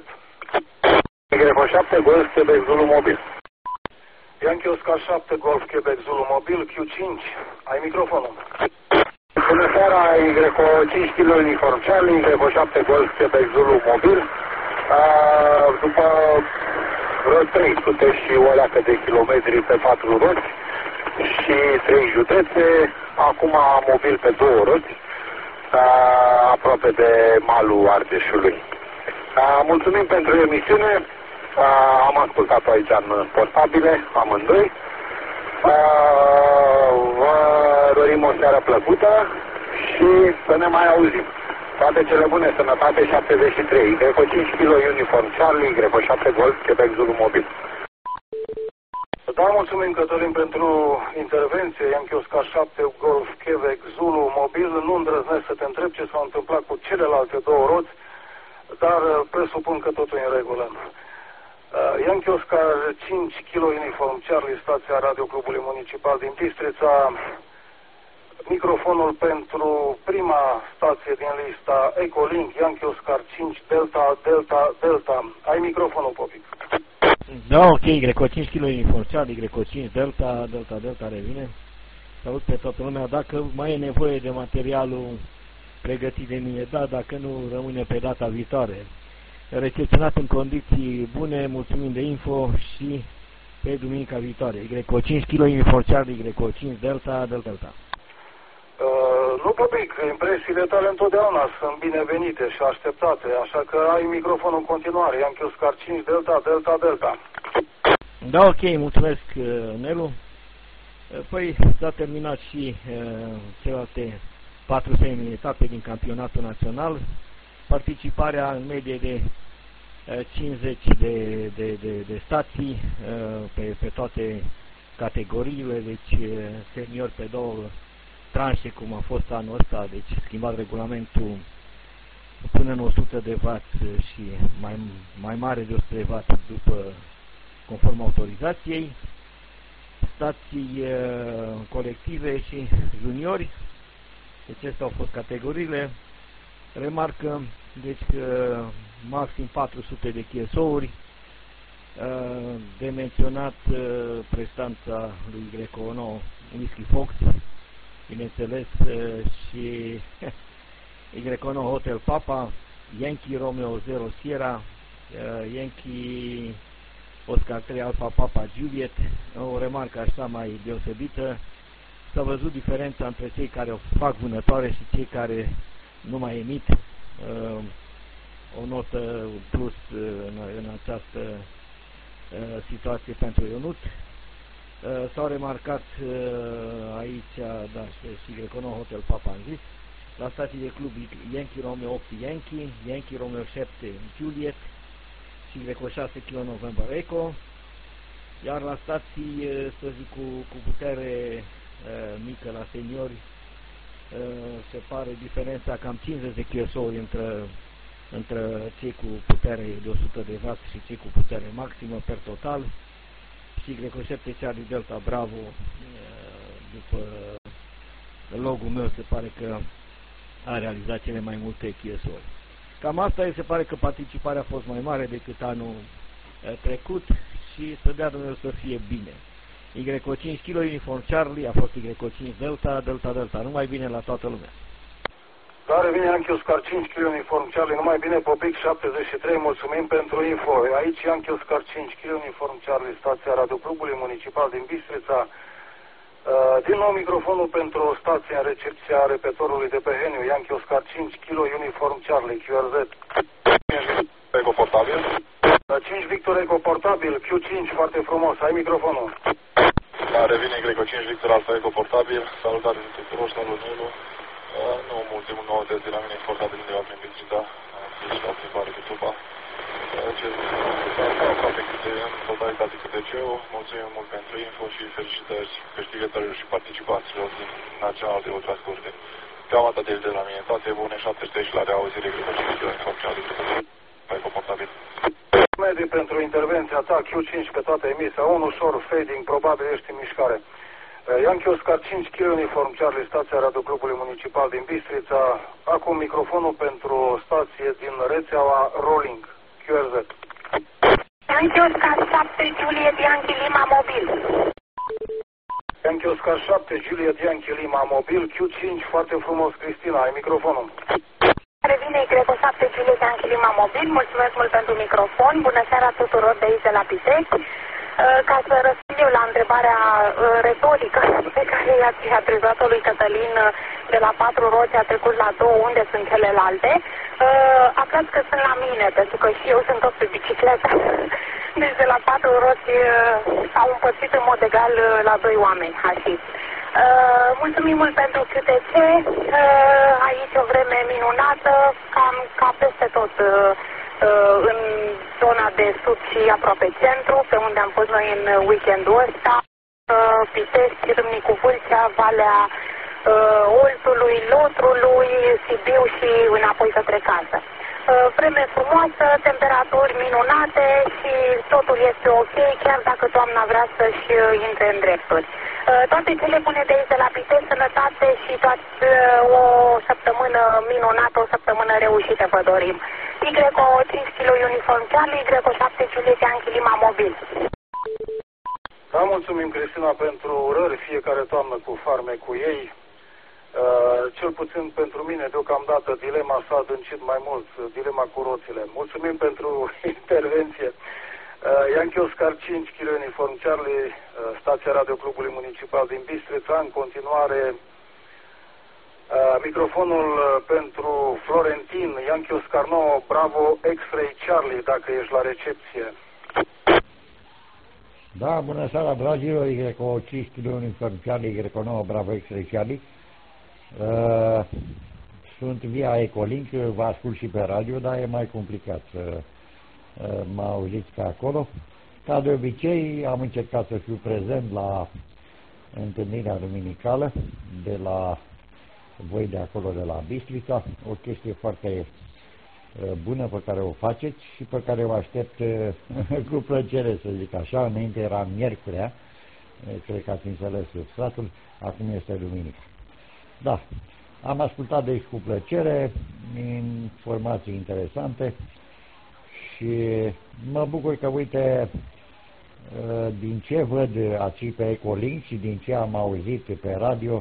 Y7 Golf Quebec Zulu Mobil. Ianchi Oscar 7 Golf Quebec Zulu Mobil Q5. Ai microfonul. Bună seara, Y5 kg Uniform Charlie, Y7 Golf Quebec Zulu Mobil. După vreo 300 și o leacă de kilometri pe 4 roți și 3 județe, acum mobil pe 2 roți, aproape de malul Argeșului. Mulțumim pentru emisiune. Am ascultat-o aici în portabile, amândoi. Vă dorim o seară plăcută și să ne mai auzim. Toate cele bune, sănătate 73, Greco 5 kg Uniform Charlie, Greco 7 Golf, Quebec Zulu Mobil. Da, mulțumim, Cătălin, pentru intervenție. Yankee Oscar 7 Golf Quebec Zulu Mobil. Nu îndrăznesc să te întreb ce s-a întâmplat cu celelalte două roți, dar presupun că totul e în regulă. Yankee Oscar 5 kg Uniform Charlie, stația Radioclubului Municipal din Bistrița. Microfonul pentru prima stație din lista Ecolink, Yankee Oscar 5 Delta Delta Delta. Ai microfonul, Popic. Da, ok, Greco 5 kg Uniform Charlie, Greco 5 Delta Delta Delta revine. Salut pe toată lumea. Dacă mai e nevoie de materialul pregătit de mine, da, dacă nu, rămâne pe data viitoare. Recepționat în condiții bune, mulțumim de info și pe duminica viitoare. Greco 5 kg Uniform Charlie, Greco 5 Delta Delta Delta. Nu, Popic, impresiile tale întotdeauna sunt binevenite și așteptate, așa că ai microfonul în continuare. Yankee Oscar 5 Delta Delta Delta. Da, ok, mulțumesc, Nelu. Păi s-a terminat și celelalte 4 etape din campionatul național. Participarea în medie de 50 de stații pe toate categoriile, deci senior pe 2 tranșe, cum a fost anul ăsta, deci schimbat regulamentul până în 100 de W și mai mare de 100 de W după conform autorizației, stații colective și juniori, deci acestea au fost categoriile. Remarcă, deci maxim 400 de chiesouri, de menționat prestanța lui Greco 9 Whisky Fox, bineînțeles, și Greco 9 Hotel Papa, Yankee Romeo 0 Sierra, Yankee Oscar 3 Alpha Papa Juliet. O remarcă așa mai deosebită: s-a văzut diferența între cei care fac vânătoare și cei care nu mai emit o notă plus în această situație pentru Ionut. S-au remarcat aici, da, și Greco 9 Hotel Papa am zis, la stații de club Yankee Romeo 8 Yankee, Yankee Romeo 7 Juliet și Greco 6 kg November Echo, iar la stații, să zic, cu putere mică la seniori, se pare diferența cam 50 de kSO între cei cu putere de 100 de W și cei cu putere maximă per total. Și Greco 7 Charlie Delta Bravo, după logul meu, se pare că a realizat cele mai multe kSO-uri. Cam asta se pare că participarea a fost mai mare decât anul trecut și să dea Dumnezeu să fie bine. Greco 5 kg Uniform Charlie, a fost Greco 5 Delta Delta Delta. Numai bine la toată lumea. Da, revine Yankee Oscar 5 kg Uniform Charlie, numai bine, Popic 73, mulțumim pentru info. Aici Yankee Oscar 5 kg Uniform Charlie, stația Radioclubului Municipal din Bistrița. Din nou microfonul pentru o stație în recepția repetorului de pe Heniu, Yankee Oscar 5 kg Uniform Charlie, QRZ. Eco portabil. 5 Victor Eco portabil, Q5, foarte frumos, ai microfonul. Da, revine Greco 5 Victor Alfa Eco portabil, salutare tuturor, salut Nelu. Nu, ultimul noutăți de la mine e portabil undeva prin Bistrița, și la plimbare cu trupa. Ce aproape câte, în totalitate câte CEU, mulțumim mult pentru info și felicitări câștigătorilor și participanților din Național de Ultrascurte. Cam atât de la mine, toate bune, 73 și la reauzire, Greco 5 kg Uniform Charlie, Eco portabil. Medii pentru intervenția ta, Q5 pe toată emisia, un ușor fading, probabil ești în mișcare. Yankee Oscar 5 kg Uniform Charlie, stația Radioclubului Municipal din Bistrița. Acum microfonul pentru o stație din rețeaua Rolling, QRZ. Yankee Oscar 7 Juliet Yankee Lima Mobil. Yankee Oscar 7 Juliet Yankee Lima Mobil, Q5, foarte frumos, Cristina, ai microfonul. Revine Greco 7 Juliet Yankee Lima Mobil, mulțumesc mult pentru microfon, bună seara tuturor de aici de la Pitești. Ca să răspund eu la întrebarea retorică pe care i-ați adresat-o lui Cătălin, de la 4 roți a trecut la 2, unde sunt celelalte, aflați că sunt la mine, pentru că și eu sunt tot pe bicicletă. Deci de la 4 roți au împărțit în mod egal la 2 oameni, așa. Mulțumim mult pentru QTC, aici o vreme minunată, cam ca peste tot în zona de sud și aproape centru, pe unde am fost noi în weekendul ăsta, Pitești, Râmnicu Vâlcea, Valea Oltului, Lotrului, Sibiu și înapoi către casă. Vreme frumoasă, temperaturi minunate și totul este ok, chiar dacă toamna vrea să-și intre în drepturi. Toate cele bune de aici de la Pitești, sănătate și o săptămână minunată, o săptămână reușită vă dorim. YO 5 kg Uniform Charlie, YO 7 Juliet Yankee Lima Mobil. Da, mulțumim, Cristina, pentru urări, fiecare toamnă cu farmecul ei. Cel puțin pentru mine, deocamdată, dilema s-a adâncit mai mult, dilema cu roțile. Mulțumim pentru intervenție. Yankee Oscar 5 kg Uniform Charlie, stația Radio Clubului Municipal din Bistrița. În continuare, microfonul pentru Florentin, Yankee Oscar 9, Bravo X-Ray Charlie, dacă ești la recepție. Da, bună seara, dragilor, YO 5 kg Uniform Charlie, YO 9, Bravo X-Ray Charlie. Sunt via Ecolink, vă ascult și pe radio, dar e mai complicat să mă auziți pe acolo. Ca de obicei, am încercat să fiu prezent la întâlnirea duminicală de la voi de acolo, de la Bistrița, o chestie foarte bună pe care o faceți și pe care o aștept cu plăcere, să zic așa. Înainte era miercurea, cred că ați înțeles substratul, acum este duminica. Da, am ascultat deci cu plăcere, informații interesante și mă bucur că, uite, din ce văd aici pe Ecolink și din ce am auzit pe radio,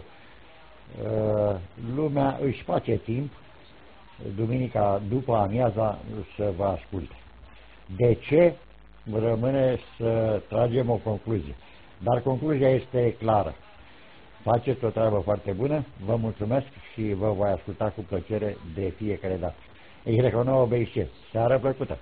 lumea își face timp duminica după amiaza să vă asculte. De ce? Rămâne să tragem o concluzie. Dar concluzia este clară. Faceți o treabă foarte bună, vă mulțumesc și vă voi asculta cu plăcere de fiecare dată. YO 9 BIC, seară plăcută!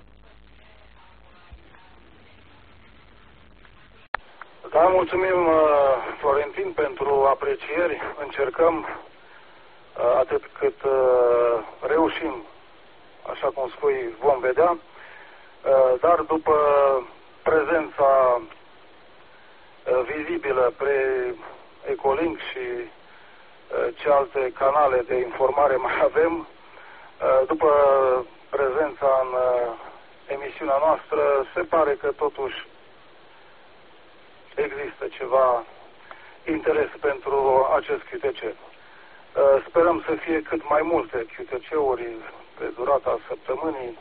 Da, mulțumim, Florentin, pentru aprecieri. Încercăm atât cât reușim, așa cum spui, vom vedea, dar după prezența vizibilă pre Ecolink și ce alte canale de informare mai avem, după prezența în emisiunea noastră, se pare că totuși există ceva interes pentru acest QTC. Sperăm să fie cât mai multe QTC-uri pe durata săptămânii.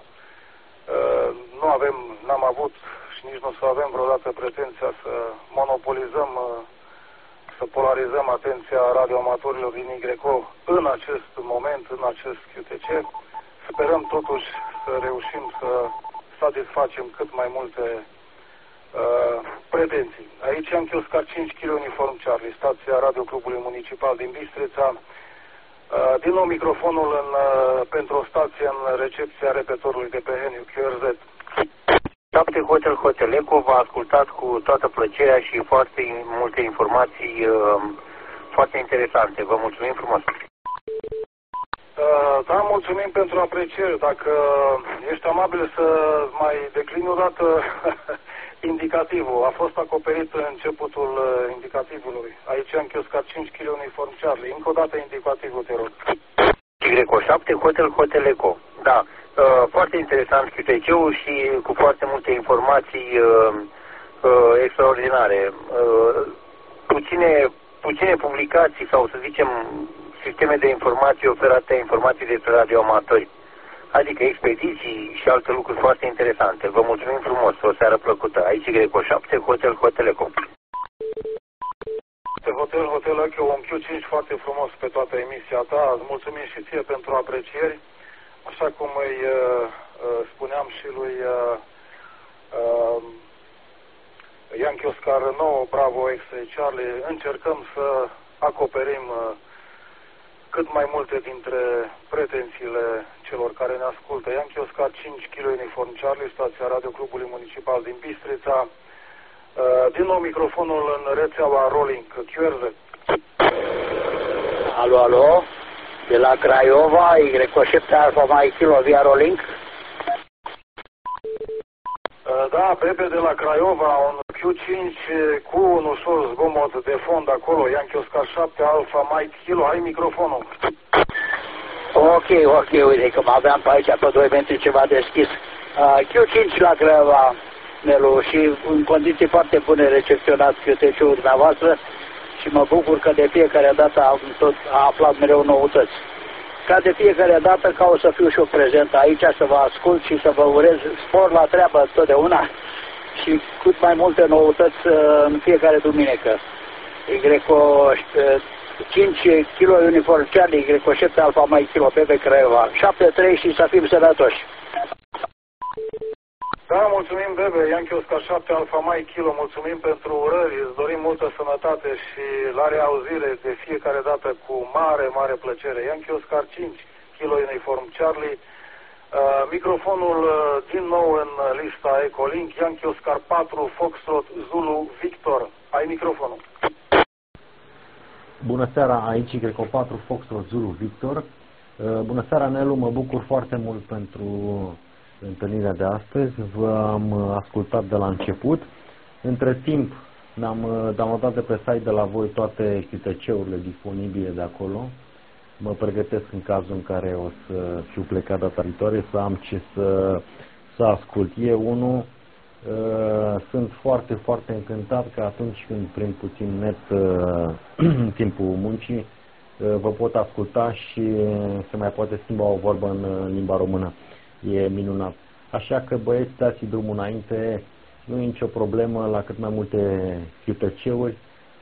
N-am avut și nici nu o să avem vreodată pretenția să monopolizăm, să polarizăm atenția radioamatorilor din YO în acest moment, în acest QTC. Sperăm totuși să reușim să satisfacem cât mai multe pretenții. Aici am Oscar 5 kg Uniform Charlie, stația Radio Clubului Municipal din Bistrița. Din nou microfonul pentru o stație în recepția repetorului de pe Heniu QRZ. 7 Hotel Eco v-a ascultat cu toată plăcerea și foarte multe informații foarte interesante. Vă mulțumim frumos! Da, mulțumim pentru apreciere. Dacă ești amabil să mai declini o dată indicativul. A fost acoperit începutul indicativului. Aici am Oscar 5 kg Uniform Charlie. Încă o dată indicativul, te rog. YO 7 Hotel Eco. Da, foarte interesant QTC-ul și cu foarte multe informații extraordinare. Puține publicații sau, să zicem, sisteme de informații oferate, informații despre radioamatori, adică expediții și alte lucruri foarte interesante. Vă mulțumim frumos, o seară plăcută. Aici YO 7 Hotel Eco. Hotel Eco, un Q5 foarte frumos pe toată emisia ta. Îți mulțumim și ție pentru aprecieri. Așa cum îi spuneam și lui Yankee Oscar 9, Bravo X-Ray Charlie, încercăm să acoperim cât mai multe dintre pretențiile celor care ne ascultă. Yankee Oscar 5, Kilo Uniform Charlie, stația Radio Clubului Municipal din Bistrița. Din nou microfonul în rețeaua Rolling QRZ. Alo, alo, de la Craiova, Y7 Alfa Mai Kilo via Rolling. Da, Pepe de la Craiova, un Q5 cu un ușor zgomot de fond acolo, Yankee Oscar 7 Alfa Mike Kilo, ai microfonul. Ok, uite că aveam pe aici pe 2 metri ceva deschis. Q5 la Craiova, Nelu, și în condiții foarte bune recepționat QTC-ul dumneavoastră și mă bucur că de fiecare dată am aflat mereu noutăți. Ca de fiecare dată caut să fiu și eu prezent aici, să vă ascult și să vă urez spor la treabă totdeauna și cât mai multe noutăți în fiecare duminică. Y5 Kilo Uniform Charlie, Y7 Alfa Mai Kilo, Pepe Craiova, 7-3 și să fim sănătoși. Da, mulțumim, Bebe, Yankee Oscar 7 Alfa Mai Kilo, mulțumim pentru urări, îți dorim multă sănătate și la reauzire de fiecare dată cu mare, mare plăcere. Yankee Oscar 5 Kilo Uniform Charlie, microfonul din nou în lista Ecolink, Yankee Oscar 4 Foxtrot Zulu Victor, ai microfonul. Bună seara, aici Y4 Foxtrot Zulu Victor. Bună seara, Nelu, mă bucur foarte mult pentru întâlnirea de astăzi, v-am ascultat de la început. Între timp ne-am downloadat de pe site de la voi toate QTC-urile disponibile de acolo. Mă pregătesc în cazul în care o să fiu plecat data viitoare să am ce să ascult. Eu sunt foarte, foarte încântat că atunci când prind puțin net în timpul muncii vă pot asculta și se mai poate schimba o vorbă în limba română. E minunat. Așa că, băieți, dați drumul înainte, nu e nicio problemă la cât mai multe QTC-uri,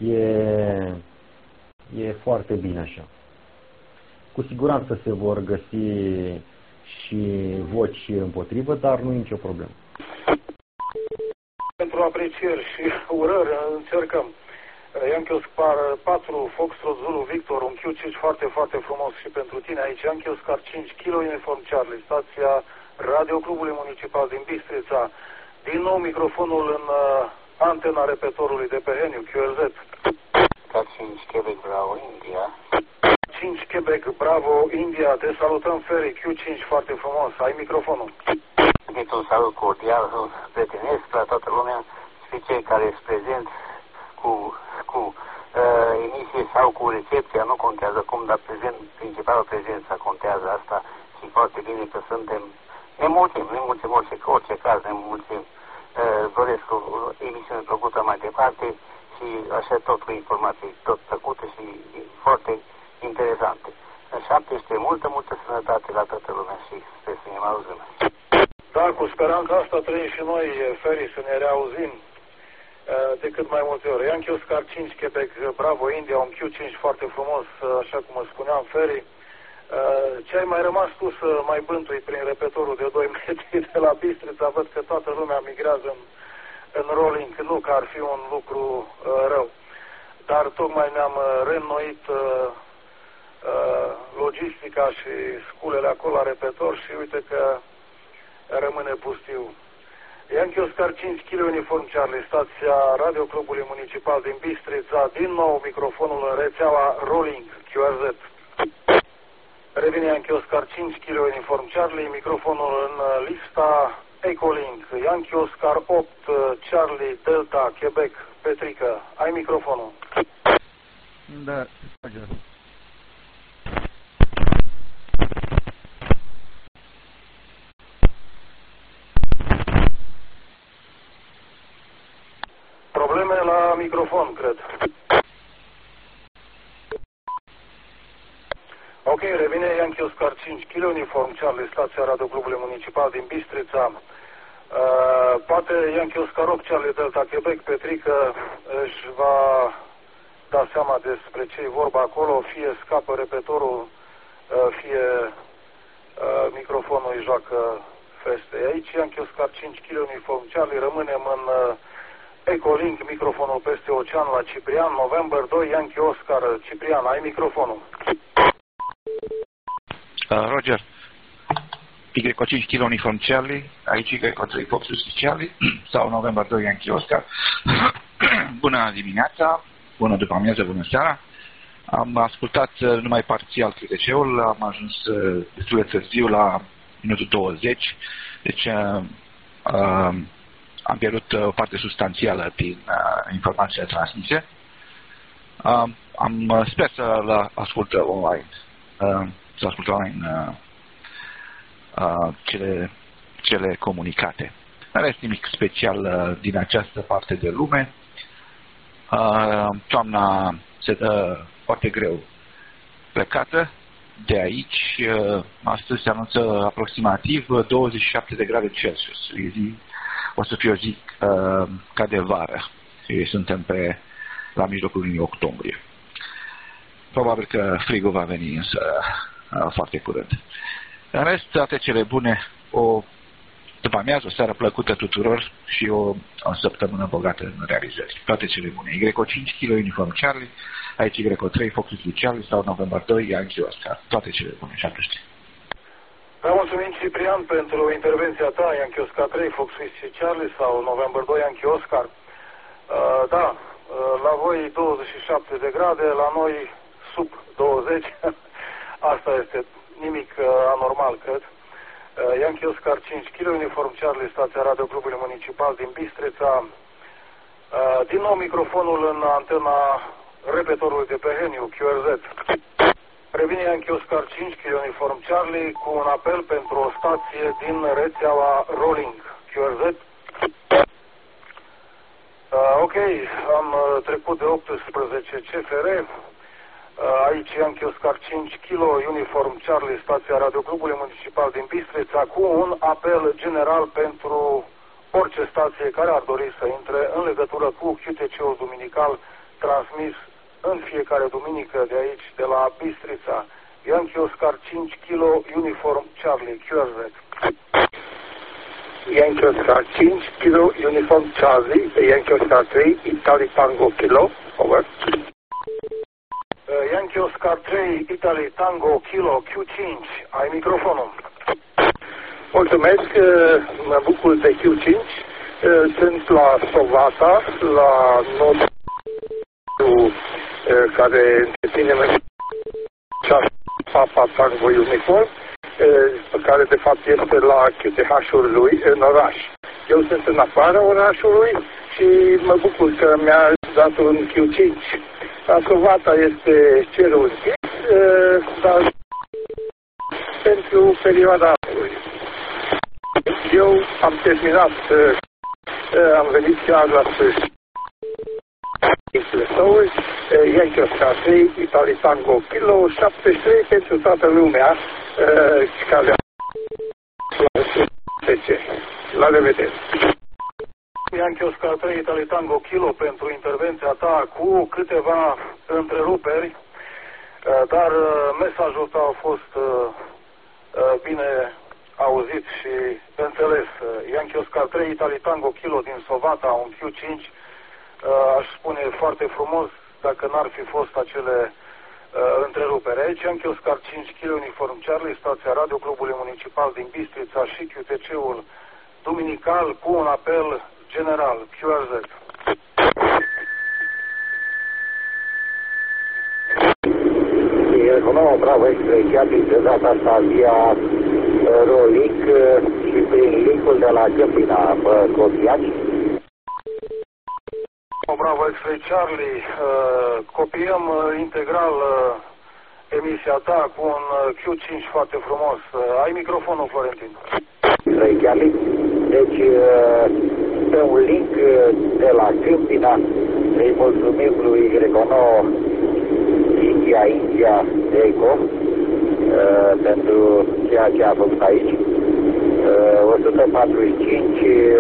e foarte bine așa. Cu siguranță se vor găsi și voci împotrivă, dar nu e nicio problemă. Pentru aprecieri și urări încercăm. Yankee Oscar 4 Foxtrot Zulu Victor, un Q5 foarte, foarte frumos și pentru tine aici. Yankee Oscar 5 Kilo Uniform Charlie, stația Radio Clubului Municipal din Bistrița. Din nou microfonul în antena repetorului de pe Heniu, QRZ. 5 Quebec Bravo India. 5 Quebec Bravo India, te salutăm, Ferry, Q5 foarte frumos, ai microfonul. Un salut cordial, prietenesc la toată lumea și cei care sunt prezenți cu emisie sau cu recepția, nu contează cum, dar principalul prezența contează asta și foarte bine că suntem. Ne mulțim orice caz, ne mulțim. Doresc o emisiune plăcută mai departe și așa tot cu informații tot plăcute și foarte interesante. În 17 multă sănătate la toată lumea și sper să ne mai auzim. Da, cu speranța asta trăim și noi, Ferry, să ne reauzim de cât mai multe ori. Yankee Oscar 5 Quebec Bravo India, un Q5 foarte frumos, așa cum îți spuneam, Ferry. Ce ai mai rămas tu să mai bântui prin repetorul de 2 metri de la Bistrița? Văd că toată lumea migrează în rolling, nu că ar fi un lucru rău. Dar tocmai ne-am reînnoit logistica și sculele acolo la repetor și uite că rămâne pustiu. Yankee Oscar 5 Kilo Uniform Charlie, stația Radio Clubului Municipal din Bistrița, din nou microfonul în rețeaua Rolling QRZ. Revine Yankee Oscar 5 Kilo Uniform Charlie, microfonul în lista Ecolink. Yankee Oscar 8 Charlie Delta Quebec Petrică, ai microfonul. Da, probleme la microfon, cred. Ok, revine Yankee Oscar 5 Kilo Uniform Charlie, stația Radio Clubului Municipal din Bistrița. Poate Yankee Oscar 8 Charlie Delta Quebec Petrică își va da seama despre ce e vorba acolo, fie scapă repetorul, fie microfonul îi joacă feste. Aici Yankee Oscar 5 Kilo Uniform Charlie, rămânem în Ecolink, microfonul peste ocean la Ciprian, November 2, Yankee Oscar. Ciprian, ai microfonul. Roger. Y5 Kilo Uniform Charlie, aici Y3 Foxus Charlie, sau November 2 Yankee Oscar. Bună dimineața, bună după amiază, bună seara. Am ascultat numai parțial QTC-ul, am ajuns destul de târziu la minutul 20, deci am pierdut o parte substanțială din informațiile transmise. Sper să-l ascult online, cele comunicate. Nu este nimic special din această parte de lume. Toamna se dă foarte greu plecată. De aici, astăzi se anunță aproximativ 27 de grade Celsius. O să fie o zi ca de vară. Suntem la mijlocul lunii octombrie. Probabil că frigul va veni însă foarte curând. În rest, toate cele bune, o după amiază, o seară plăcută tuturor și o săptămână bogată în realizări. Toate cele bune. Y5 Kilo Uniform Charlie, aici Y3 Foxus Charlie sau November 2 Yankee Oscar. Toate cele bune și atunci. Vă mulțumim, Ciprian, pentru intervenția ta, Yankee Oscar 3 Foxus Charlie sau November 2 Yankee Oscar. Da, la voi 27 de grade, la noi sub 20. Asta este nimic anormal, cred. Yankee Oscar 5 kg, Uniform Charlie, stația Radio Clubului Municipal din Bistrița. Din nou microfonul în antena repetorului de pe Heniu, QRZ. Revine Yankee Oscar 5 kg, Uniform Charlie, cu un apel pentru o stație din rețeaua Rolling, QRZ. Ok, am trecut de 18 CFR. Aici Yankee Oscar 5 kg, Uniform Charlie, stația Radio Clubului Municipal din Bistrița, cu un apel general pentru orice stație care ar dori să intre în legătură cu QTC-ul duminical transmis în fiecare duminică de aici, de la Bistrița. Yankee Oscar 5 kg, Uniform Charlie, QRZ. Yankee Oscar 5 kg, Uniform Charlie, Yankee Oscar 3, Italy Tango Kilo, over. Yankee Oscar 3, Italy Tango Kilo, Q5, ai microfonul. Mulțumesc, mă bucur de Q5. Sunt la Sovata, la nodul care întreține Papa Tango Uniform, care de fapt este la QTH-ul lui în oraș. Eu sunt în afara orașului și mă bucur că mi-a dat un Q5. La Sovata este cerul închis, dar pentru perioada anului. Eu am terminat, am venit chiar la sfârșit. Yankee Oscar 3, Italy Tango Kilo, 73 pentru toată lumea care la revedere. Yankee Oscar 3, Italy Tango Kilo, pentru intervenția ta cu câteva întreruperi, dar mesajul tău a fost bine auzit și înțeles. Yankee Oscar 3, Italy Tango Kilo din Sovata, un Q5, aș spune foarte frumos dacă n-ar fi fost acele întrerupere. Aici Yankee Oscar 5 kg, Uniform Charlie, stația Radio Clubului Municipal din Bistrița și QTC-ul duminical cu un apel general, QRZ. E o bravo expresia de data asta via Rolink și prin linkul de la Câmpina, vă copiați? Bravo X-Ray Charlie, copiem integral emisia ta cu un Q5 foarte frumos. Ai microfonul, Florentin. X-Ray Charlie, deci pe un link de la Câmpina, îi mulțumim lui Grecono India Eco pentru ceea ce a făcut aici. 145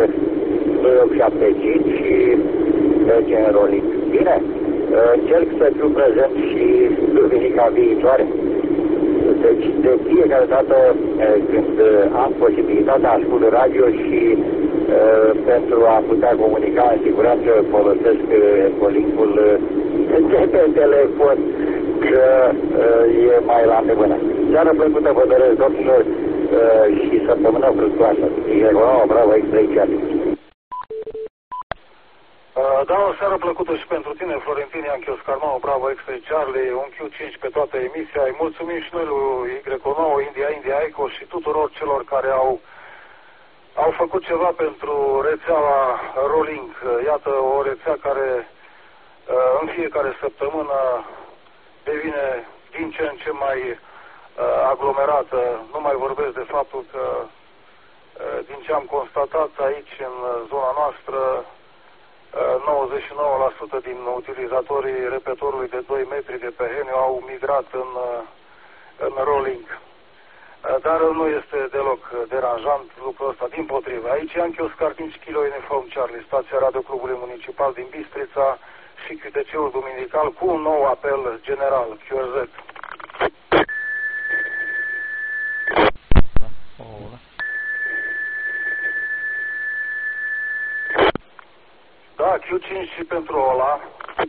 275 și merge în Rolling. Bine, încerc să fiu prezent și duminica viitoare. Deci, de fiecare dată când am posibilitatea, ascult radio și pentru a putea comunica în siguranță folosesc ecolinkul de telefon, că e mai la îndemână. Seară plăcută vă doresc, domnilor, și săptămână fructuoasă. Y9, bravo, X3 Charlie. Da, o seară plăcută și pentru tine, Florentin Yankee Oscar 9, bravo, X3 Charlie, un Q5 pe toată emisia. Îi mulțumim și noi lui Y9, India Eco și tuturor celor care au făcut ceva pentru rețeaua Rolling. Iată, o rețea care în fiecare săptămână devine din ce în ce mai aglomerată. Nu mai vorbesc de faptul că din ce am constatat aici în zona noastră, 99% din utilizatorii repetorului de 2 metri de pe Heniu au migrat în Rolling. Dar nu este deloc deranjant lucrul ăsta, dimpotrivă. Aici Yankee Oscar 5 kg Uniform Charlie, stația Radio Clubului Municipal din Bistrița și QTC-ul duminical cu un nou apel general, QRZ. Da, Q5 și pentru ăla.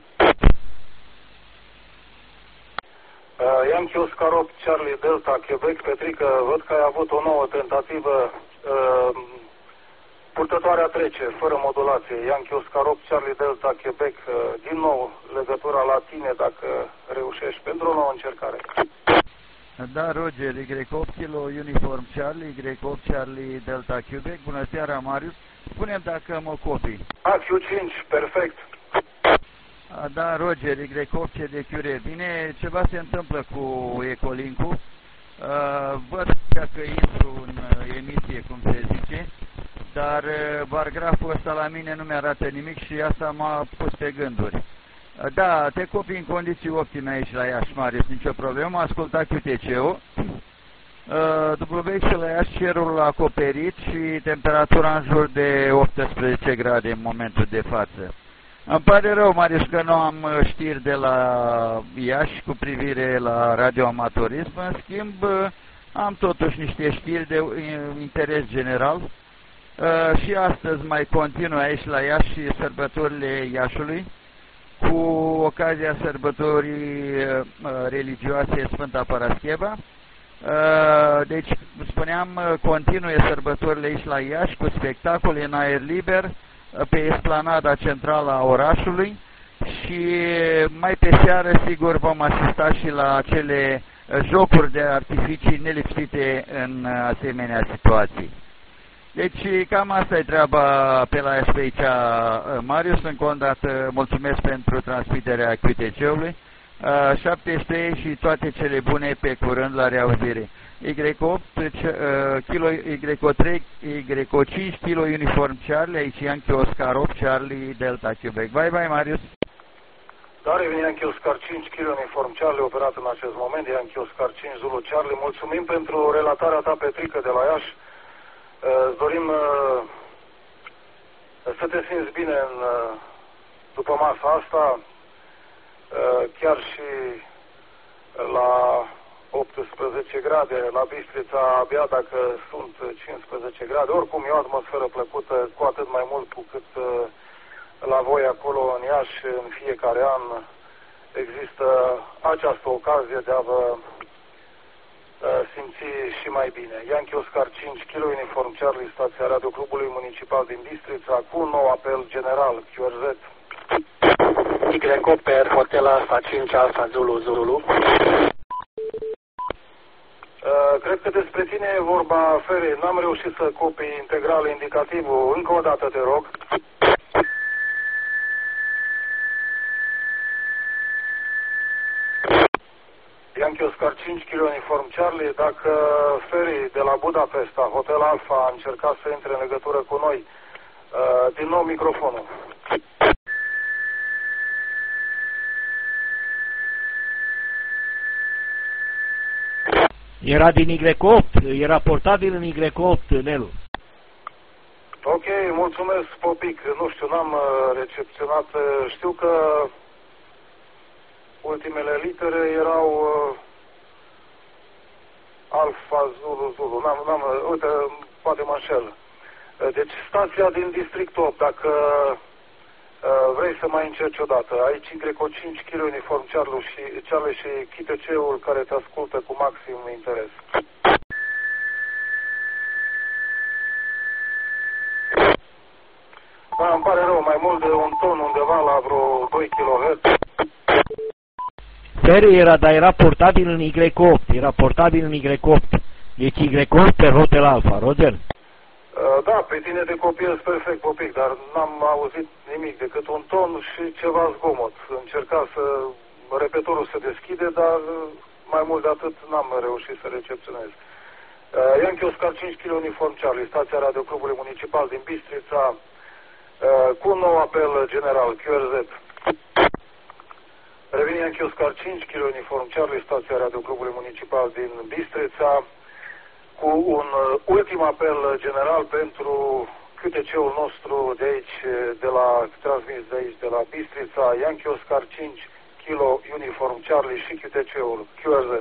Yankee Oscar 8 Charlie Delta Quebec. Petrică, văd că ai avut o nouă tentativă. Purtătoarea trece, fără modulație. Yankee Oscar 8 Charlie Delta Quebec. Din nou legătura la tine, dacă reușești, pentru o nouă încercare. Da, Roger, Y8 kg Uniform Charlie, Y8 Charlie Delta Quebec. Bună seara, Marius. Spune-mi dacă mă copii. Q5, perfect. Da, Roger, Y8 de Cure. Bine, ceva se întâmplă cu Ecolink-ul. Văd că intru în emisie, cum se zice, dar bargraful ăsta la mine nu mi-arată nimic și asta m-a pus pe gânduri. Da, te copii în condiții optime aici la Iași, Marius, nicio problemă. Am ascultat QTC-ul. WX la Iași, cerul acoperit și temperatura în jur de 18 grade în momentul de față. Îmi pare rău, Marius, că nu am știri de la Iași cu privire la radioamatorism. În schimb, am totuși niște știri de interes general. Și astăzi mai continuu aici la Iași sărbătorile Iașului, cu ocazia sărbătorii religioase Sfânta Parascheva. Deci, spuneam, continue sărbătorile aici la Iași cu spectacole în aer liber pe esplanada centrală a orașului și mai pe seară, sigur, vom asista și la acele jocuri de artificii nelipsite în asemenea situații. Deci, cam asta e treaba pe la Iași pe aici, Marius. Încă o dată mulțumesc pentru transmiterea QTC-ului. 73 și toate cele bune, pe curând, la reauzire. Y8, Y3, Y5 kg Uniform Charlie, aici Yankee Oscar 8 Charlie Delta Quebec. Bye bye, Marius. Da, revine Yankee Oscar 5 kg Uniform Charlie, operat în acest moment, Yankee Oscar 5 Zulu Charlie. Mulțumim pentru relatarea ta, Petrică, de la Iași. Îți dorim să te simți bine după masa asta. Chiar și la 18 grade, la Bistrița abia dacă sunt 15 grade, oricum e o atmosferă plăcută, cu atât mai mult cu cât la voi acolo în Iași în fiecare an există această ocazie de a vă simți și mai bine. Yankee Oscar 5 kg Uniform Charlie, stația Radio Clubului Municipal din Bistrița, cu un nou apel general, QRZ. Y8 per Hotel Alfa 5 Alfa Zulu Zulu. Cred că despre tine e vorba, Feri. N-am reușit să copii integral indicativul. Încă o dată te rog. Yankee Oscar 5 kg Uniform Charlie. Dacă Feri de la Budapesta, Hotel Alfa, a încercat să intre în legătură cu noi, din nou microfonul. Era din Y8, era portabil în Y8, Nelu. Ok, mulțumesc, Popic. Nu știu, n-am recepționat. Știu că ultimele litere erau Alfa Zulu Zulu. Uite, poate mă înșel. Deci stația din District 8, dacă vrei să mai încerci odată, aici Y5 kg uniform Charlie și KTC-ul care te ascultă cu maxim interes. Da, îmi pare rău, mai mult de un ton undeva la vreo 2 kHz. Serie dar era portabil în Y8, era portabil în Y8. Deci Y8 pe Hotel Alpha, Roger? Da, pe tine te copiez perfect, Popic, dar n-am auzit nimic decât un ton și ceva zgomot. Încerca repetorul se deschide, dar mai mult de atât n-am reușit să recepționez. Yankee Oscar 5 kg uniform Charlie, stația Radio Clubului Municipal din Bistrița, cu un nou apel general, QRZ. Revine Yankee Oscar 5 kg uniform Charlie, stația Radio Clubului Municipal din Bistrița, cu un ultim apel general pentru QTC-ul nostru de aici, transmis de aici, de la Bistrița, Yankee Oscar 5 kg uniform Charlie și QTC-ul, QRZ.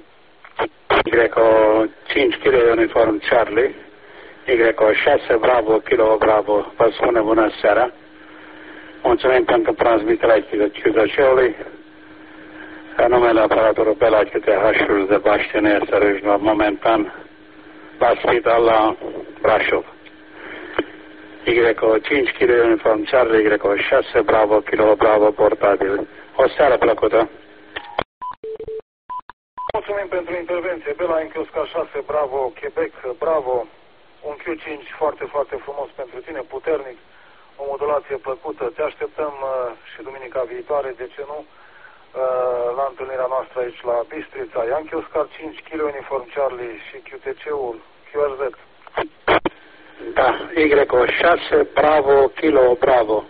Y5 kg uniform Charlie, Y6 Bravo, kilo Bravo, vă spune bună seara. Mulțumim pentru transmiterea QTC-ului. În numele aparatorului pe la QTH-ul de Baști ne este râșnă momentan la spital la Brașov. Y5 kg uniform Charlie, Y6 Bravo, kilo Bravo, portabil. O seară plăcută. Mulțumim pentru intervenție. Bela Yankee Oscar 6 Bravo, Quebec Bravo. Un Q5 foarte, foarte frumos pentru tine, puternic, o modulație plăcută. Te așteptăm și duminica viitoare, de ce nu, la întâlnirea noastră aici la Bistrița. Yankee Oscar 5 kg uniform Charlie și QTC-ul QRZ. Da, Y6 Bravo, kilo Bravo.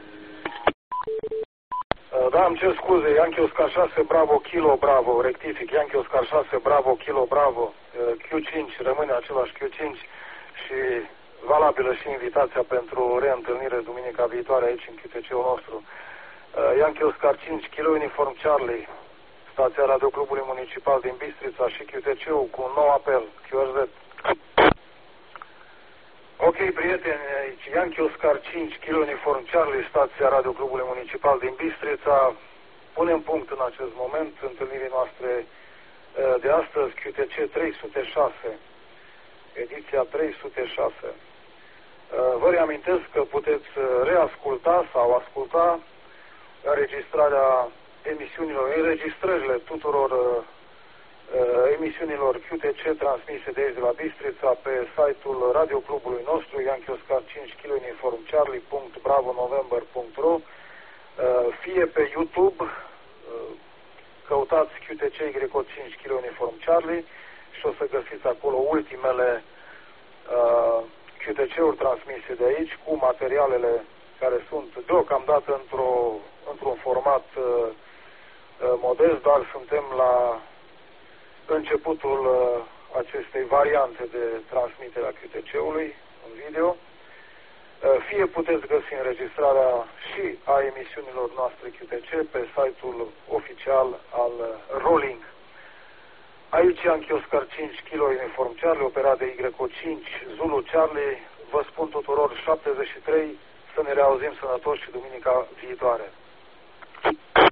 Da, îmi cer scuze, Yankee Oscar 6 Bravo, kilo Bravo, rectific, Yankee Oscar 6 Bravo, kilo Bravo, Q5, rămâne același Q5 și valabilă și invitația pentru reîntâlnire duminica viitoare aici în QTC-ul nostru. Yankee Oscar 5 kg uniform Charlie, stația Radio Clubului Municipal din Bistrița și QTC-ul cu un nou apel, QRZ. Ok, prieteni, aici Yankee Oscar 5 kg uniform Charlie, stația Radio Clubului Municipal din Bistrița. Punem punct în acest moment întâlnirii noastre de astăzi, QTC 306, ediția 306. Vă reamintesc că puteți reasculta sau asculta înregistrările tuturor emisiunilor QTC transmise de aici de la Bistrița pe site-ul radioclubului nostru, Yankee Oscar 5 kg uniform Charlie.bravonovember.ro, fie pe YouTube, căutați QTC Y5 kg uniform Charlie și o să găsiți acolo ultimele QTC-uri transmise de aici cu materialele care sunt deocamdată într-un format modest, dar suntem la începutul acestei variante de transmitere a QTC-ului în video. Fie puteți găsi înregistrarea și a emisiunilor noastre QTC pe site-ul oficial al Rolling. Aici Yankee Oscar 5 kg uniform Charlie, operat de Y5 Zulu Charlie. Vă spun tuturor 73, să ne reauzim sănătoși și duminica viitoare.